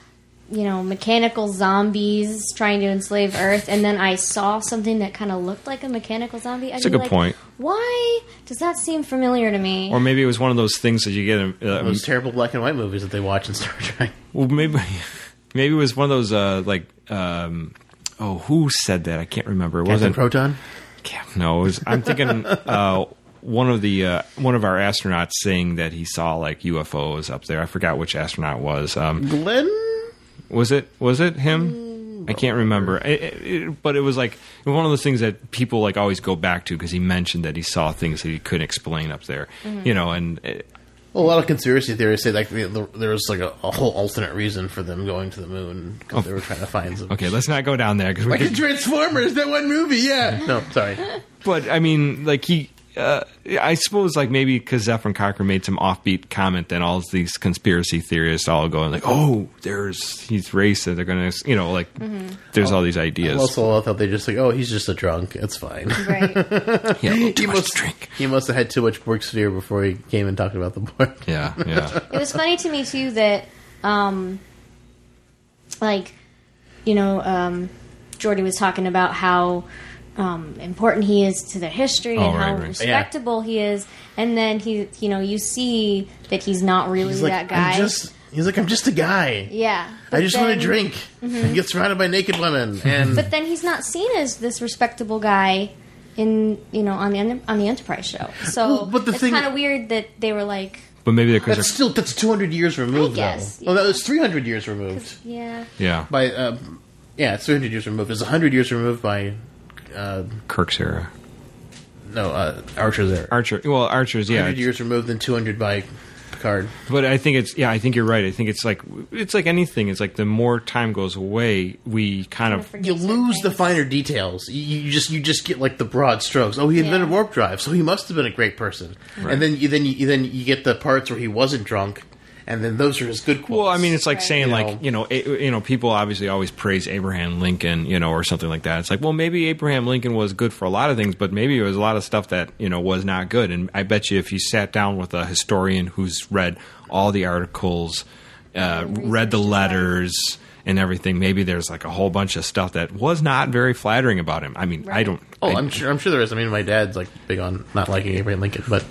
you know, mechanical zombies trying to enslave Earth, and then I saw something that kind of looked like a mechanical zombie, I'd That's a be good like, point. Why does that seem familiar to me? Or maybe it was one of those things that you get. Uh, Those terrible black and white movies that they watch in Star Trek. well, maybe maybe it was one of those uh, like. Um, oh, who said that? I can't remember. It Captain wasn't Proton. Cap- no, it was, I'm thinking. Uh, one of the uh, one of our astronauts saying that he saw like U F Os up there. I forgot which astronaut it was. Um, Glenn? Was it was it him? I can't remember. It, it, it, but it was like one of those things that people like always go back to because he mentioned that he saw things that he couldn't explain up there. Mm-hmm. You know, and it, well, a lot of conspiracy theories say like the, the, there was like a, a whole alternate reason for them going to the moon because oh. they were trying to find some. Okay, let's not go down there because like could, in Transformers, that one movie. Yeah. No, sorry. But I mean, like he. Uh, I suppose, like maybe because Zefram Cochrane made some offbeat comment, then all these conspiracy theorists all going like, "Oh, there's he's racist." They're gonna, you know, like mm-hmm. there's oh, all these ideas. I also love how they just like, "Oh, he's just a drunk. It's fine." Right? Yeah, too he much must, to drink. He must have had too much Borg-Sphere before he came and talked about the board. Yeah, yeah. It was funny to me too that, um, like, you know, um, Geordi was talking about how. Um, important he is to their history oh, and how right, right. respectable yeah. he is, and then he, you know, you see that he's not really he's like, that guy. I'm just, he's like, I'm just a guy. Yeah, I just then, want to drink mm-hmm. and get surrounded by naked women. And but then he's not seen as this respectable guy in, you know, on the on the Enterprise show. So well, but the it's thing, kind of weird that they were like. But maybe because that's still that's two hundred years removed. I guess, though. Yeah. Well, that was three hundred years removed. Yeah. Yeah. By uh, yeah, it's three hundred years removed. It's one hundred years removed by. Uh, Kirk's era. No, uh, Archer's era. Archer. Well, Archer's, yeah. one hundred years removed, then two hundred by Picard. But I think it's, yeah, I think you're right. I think it's like, it's like anything. It's like the more time goes away, we kind of... You lose the finer details. You, you just you just get like the broad strokes. Oh, he invented yeah. warp drive, so he must have been a great person. Right. And then you then you then you get the parts where he wasn't drunk. And then those are his good quotes. Well, I mean, it's like right. saying, you like, know, you know, it, you know, people obviously always praise Abraham Lincoln, you know, or something like that. It's like, well, maybe Abraham Lincoln was good for a lot of things, but maybe it was a lot of stuff that, you know, was not good. And I bet you if you sat down with a historian who's read all the articles, uh, read the letters and everything, maybe there's like a whole bunch of stuff that was not very flattering about him. I mean, right. I don't... Oh, I, I'm sure. I'm sure there is. I mean, my dad's like big on not liking Abraham Lincoln, but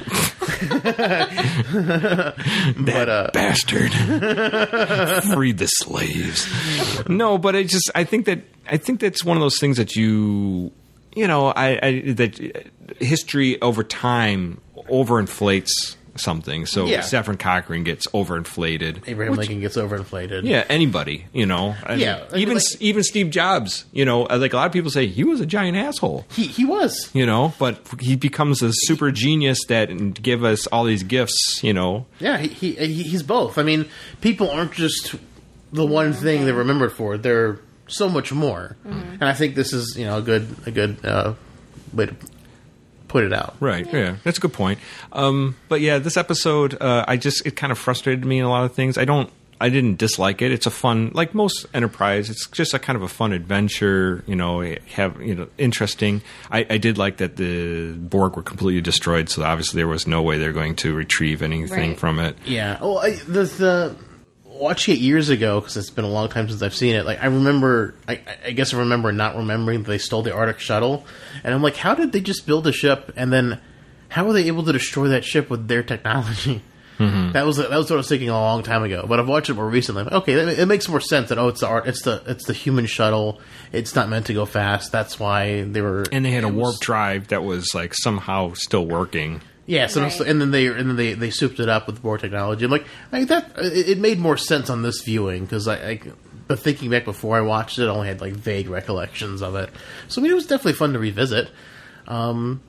but uh, bastard freed the slaves. No, but I just I think that I think that's one of those things that you you know I, I that history over time overinflates something. So yeah. Zefram Cochrane gets overinflated. Abraham which, Lincoln gets overinflated. Yeah, anybody, you know. I yeah, mean, even like, even Steve Jobs, you know, like a lot of people say he was a giant asshole. He he was, you know, but he becomes a super genius that give us all these gifts, you know. Yeah, he, he he's both. I mean, people aren't just the one thing they're remembered for; they're so much more. Mm-hmm. And I think this is, you know, a good a good uh, way to put it out. Right, yeah. yeah. That's a good point. Um, but yeah, this episode, uh, I just, it kind of frustrated me in a lot of things. I don't, I didn't dislike it. It's a fun, like most Enterprise, it's just a kind of a fun adventure, you know, have, you know, interesting. I, I did like that the Borg were completely destroyed, so obviously there was no way they're going to retrieve anything right. from it. Yeah. Well, I, the, the, watching it years ago, because it's been a long time since I've seen it, like, I remember, I, I guess I remember not remembering that they stole the Arctic shuttle, and I'm like, how did they just build a ship, and then how were they able to destroy that ship with their technology? Mm-hmm. That was that was what I was thinking a long time ago, but I've watched it more recently. Like, okay, it makes more sense that oh, it's the art, it's the it's the human shuttle. It's not meant to go fast. That's why they were. And they had a warp was, drive that was like somehow still working. Yeah, so right. and then they and then they, they souped it up with Borg technology. I'm like, like that. It, it made more sense on this viewing because I, I, but thinking back before I watched it, I only had like vague recollections of it. So I mean, it was definitely fun to revisit. Um,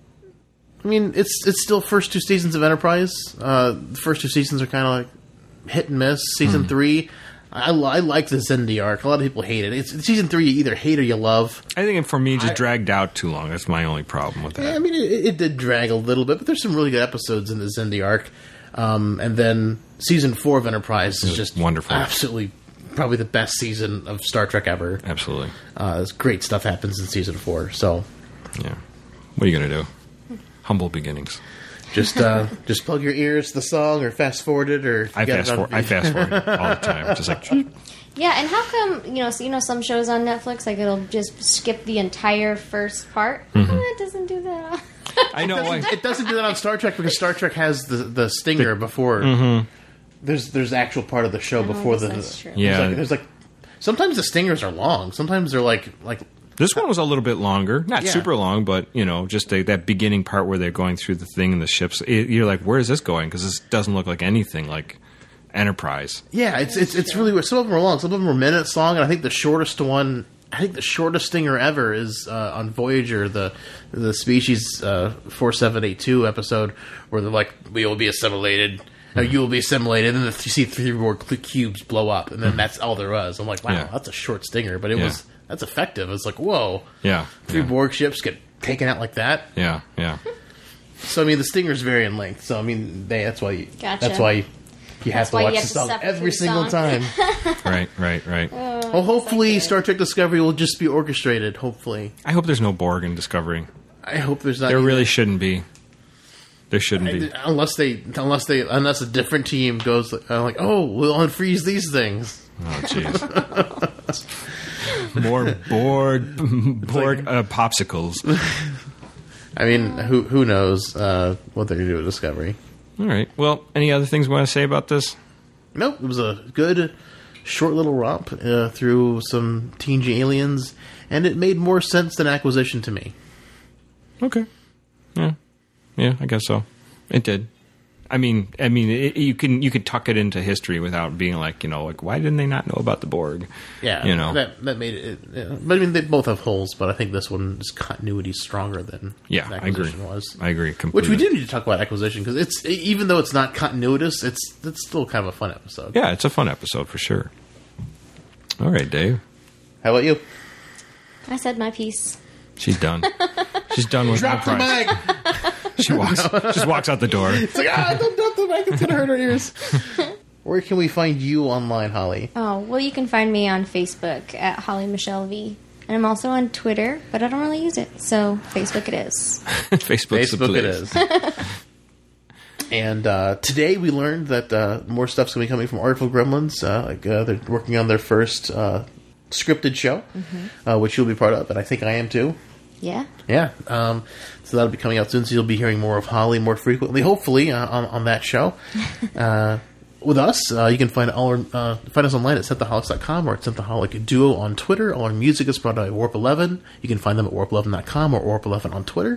I mean, it's it's still first two seasons of Enterprise. Uh, the first two seasons are kind of like hit and miss. Season mm. three, I, I like the Xindi arc. A lot of people hate it. It's season three. You either hate or you love. I think it, for me, it just I, dragged out too long. That's my only problem with that. Yeah, I mean, it, it did drag a little bit, but there's some really good episodes in the Xindi arc. Um, and then season four of Enterprise is just wonderful, absolutely. Probably the best season of Star Trek ever. Absolutely, uh, great stuff happens in season four. So, yeah, what are you gonna do? Humble beginnings. Just uh, just plug your ears to the song, or fast forward it, or I fast forward. I fast forward it all the time. Just like yeah, and how come you know? So, you know, some shows on Netflix like it'll just skip the entire first part. Mm-hmm. Oh, it doesn't do that. I know why it doesn't do that on Star Trek because Star Trek has the the stinger the, before. Mm-hmm. There's there's actual part of the show oh, before the that's true. there's yeah. Like, there's like sometimes the stingers are long. Sometimes they're like like This one was a little bit longer, not Yeah. super long, but you know, just the, that beginning part where they're going through the thing in the ships. It, you're like, where is this going? Because this doesn't look like anything like Enterprise. Yeah, it's it's it's really weird. Some of them are long. Some of them are minutes long, and I think the shortest one, I think the shortest stinger ever is uh, on Voyager, the the species uh, four seven eight two episode, where they're like, "We will be assimilated." No, you will be assimilated, and then you see three more cubes blow up, and then that's all there was. I'm like, wow, Yeah. that's a short stinger, but it Yeah. was that's effective. It's like, whoa, Yeah, three yeah. Borg ships get taken out like that. Yeah, yeah. So I mean, the stingers vary in length. So I mean, they, that's why you, Gotcha. that's why you, you have That's to why you watch have the to song suffer every through the single song. time. Right, right, right. Well, hopefully, Star Trek Discovery will just be orchestrated. Hopefully, I hope there's no Borg in Discovery. I hope there's not. There either. really shouldn't be. There shouldn't be. unless they, unless they, unless a different team goes uh, like, oh, we'll unfreeze these things. Oh, jeez. More Borg, Borg uh, popsicles. I mean, who who knows uh, what they're gonna do with Discovery? All right. Well, any other things we want to say about this? Nope, it was a good, short little romp uh, through some teenage aliens, and it made more sense than Acquisition to me. Okay. Yeah. Yeah, I guess so. It did. I mean, I mean, it, you can you could tuck it into history without being like, you know, like why didn't they not know about the Borg? Yeah, you know, that that made it. Yeah. But I mean, they both have holes, but I think this one's continuity stronger than yeah, than I agree. Acquisition was. I agree completely. Which we do need to talk about Acquisition because it's even though it's not continuous, it's it's still kind of a fun episode. Yeah, it's a fun episode for sure. All right, Dave. How about you? I said my piece. She's done. She's done with Drop the Enterprise. bag. She walks. Just walks out the door. It's like ah, don't drop the bag. It's gonna hurt our ears. Where can we find you online, Holly? Oh, well, you can find me on Facebook at Holly Michelle V. And I'm also on Twitter, but I don't really use it. So Facebook it is. Facebook's the Facebook it place. is. And uh, today we learned that uh, more stuff's going to be coming from Artful Gremlins. Uh, like, uh, they're working on their first uh, scripted show, mm-hmm. uh, which you'll be part of, and I think I am too. Yeah. Yeah. Um, so that'll be coming out soon, so you'll be hearing more of Holly more frequently, hopefully, uh, on, on that show. uh, with us, uh, you can find all our, uh, find us online at Synthaholics dot com or at Synthaholic Duo on Twitter. All our music is brought by Warp eleven. You can find them at warp eleven dot com or warp eleven on Twitter.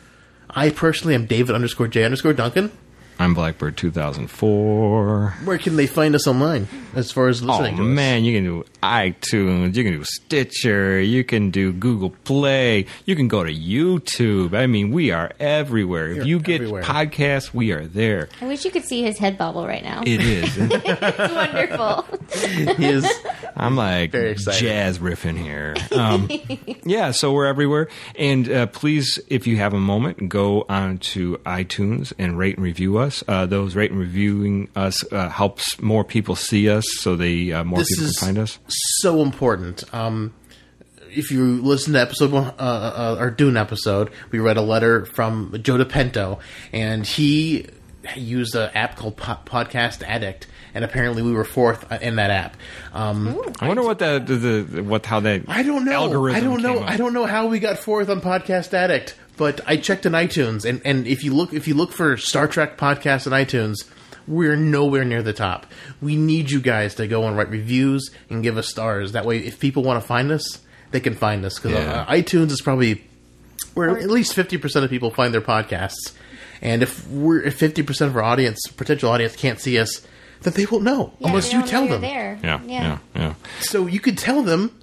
I personally am David underscore J underscore Duncan. I'm Blackbird two thousand four. Where can they find us online as far as Oh listening to us? man, you can do iTunes, you can do Stitcher, you can do Google Play, you can go to YouTube. I mean, we are everywhere. If You're you get everywhere. podcasts, we are there. I wish you could see his head bobble right now. It is. It's wonderful. He is. I'm like Very excited. jazz riffing here. Um, yeah, so we're everywhere. And uh, please, if you have a moment, go on to iTunes and rate and review us. Uh, those rate and reviewing us uh, helps more people see us, so they uh, more This people is can find us. so important. Um, if you listen to episode one, uh, uh, our Dune episode, we read a letter from Joe DePinto, and he used an app called po- Podcast Addict, and apparently we were fourth in that app. Um, I wonder what that the, the what how that I don't know. algorithm I don't know. came up. I don't know how we got fourth on Podcast Addict, but I checked in iTunes, and, and if you look if you look for Star Trek podcasts in iTunes, we're nowhere near the top. We need you guys to go and write reviews and give us stars. That way, if people want to find us, they can find us because Yeah. uh, iTunes is probably where at least fifty percent of people find their podcasts. And if we're if fifty percent of our audience, potential audience, can't see us, then they won't know Yeah, unless they you don't tell know you're them. There. Yeah, yeah, yeah. So you could tell them,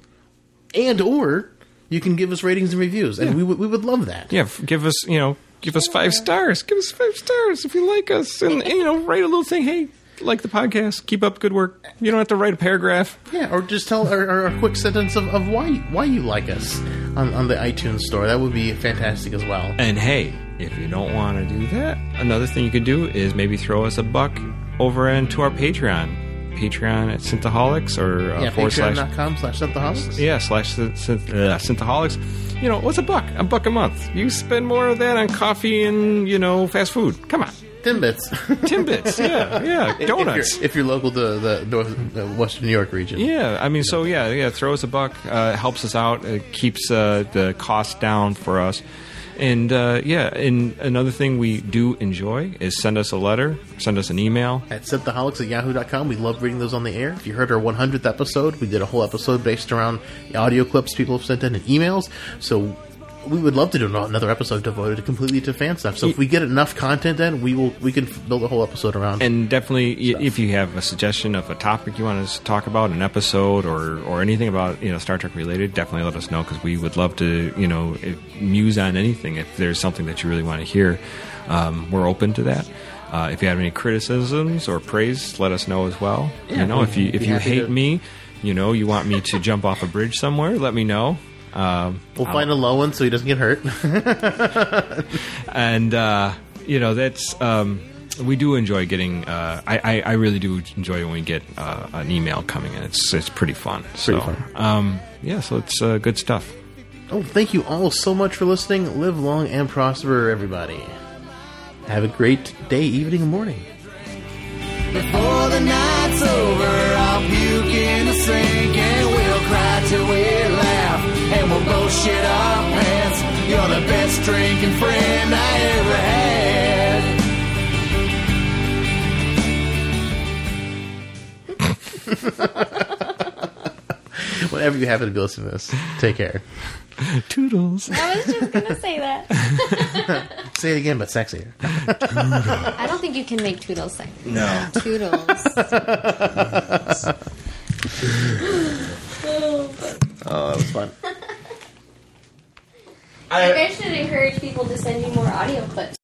and or you can give us ratings and reviews, and we would we would love that. Yeah, f- give us, you know, give us five stars. Give us five stars if you like us. And, and, you know, write a little thing. Hey, like the podcast. Keep up good work. You don't have to write a paragraph. Yeah, or just tell or, or a quick sentence of, of why why you like us on, on the iTunes store. That would be fantastic as well. And hey, if you don't want to do that, another thing you could do is maybe throw us a buck over into our Patreon. Patreon at Synthaholics or uh, Yeah, forward slash patreon.com slash Synthaholics. yeah slash synth, synth, uh, Synthaholics. You know, what's a buck? A buck a month. You spend more of that on coffee and, you know, fast food. Come on. Timbits. Timbits. Yeah, yeah. Donuts. If you're, if you're local to the North, uh, Western New York region. Yeah, I mean, so yeah, yeah. Throw us a buck. Uh, it helps us out. It keeps uh, the cost down for us. And, uh, yeah, and another thing we do enjoy is send us a letter, send us an email. At synthaholics at yahoo dot com. We love reading those on the air. If you heard our one hundredth episode, we did a whole episode based around the audio clips people have sent in and emails. So we would love to do another episode devoted completely to fan stuff. So if we get enough content in, we will we can build a whole episode around. And definitely, stuff. If you have a suggestion of a topic you want us to talk about, an episode, or, or anything about, you know, Star Trek related, definitely let us know, because we would love to, you know, muse on anything. If there's something that you really want to hear, um, we're open to that. Uh, if you have any criticisms or praise, let us know as well. Yeah, you know, if you if you hate to... me, you know, you want me to jump off a bridge somewhere, let me know. Um, we'll find I'll, a low one so he doesn't get hurt. and, uh, you know, that's, um, we do enjoy getting, uh, I, I, I really do enjoy when we get uh, an email coming in. It's it's pretty fun. Pretty so, fun. Um, yeah, so it's uh, good stuff. Oh, thank you all so much for listening. Live long and prosper, everybody. Have a great day, evening, and morning. Before the night's over, I'll puke in the sink and we'll cry till we laugh. And we'll both shit our pants. You're the best drinking friend I ever had. Whenever you happen to be listening to this, take care. Toodles. I was just going to say that. Say it again, but sexier. I don't think you can make Toodles sexy. No. Toodles. Oh, that was fun. I guys should encourage people to send you more audio clips.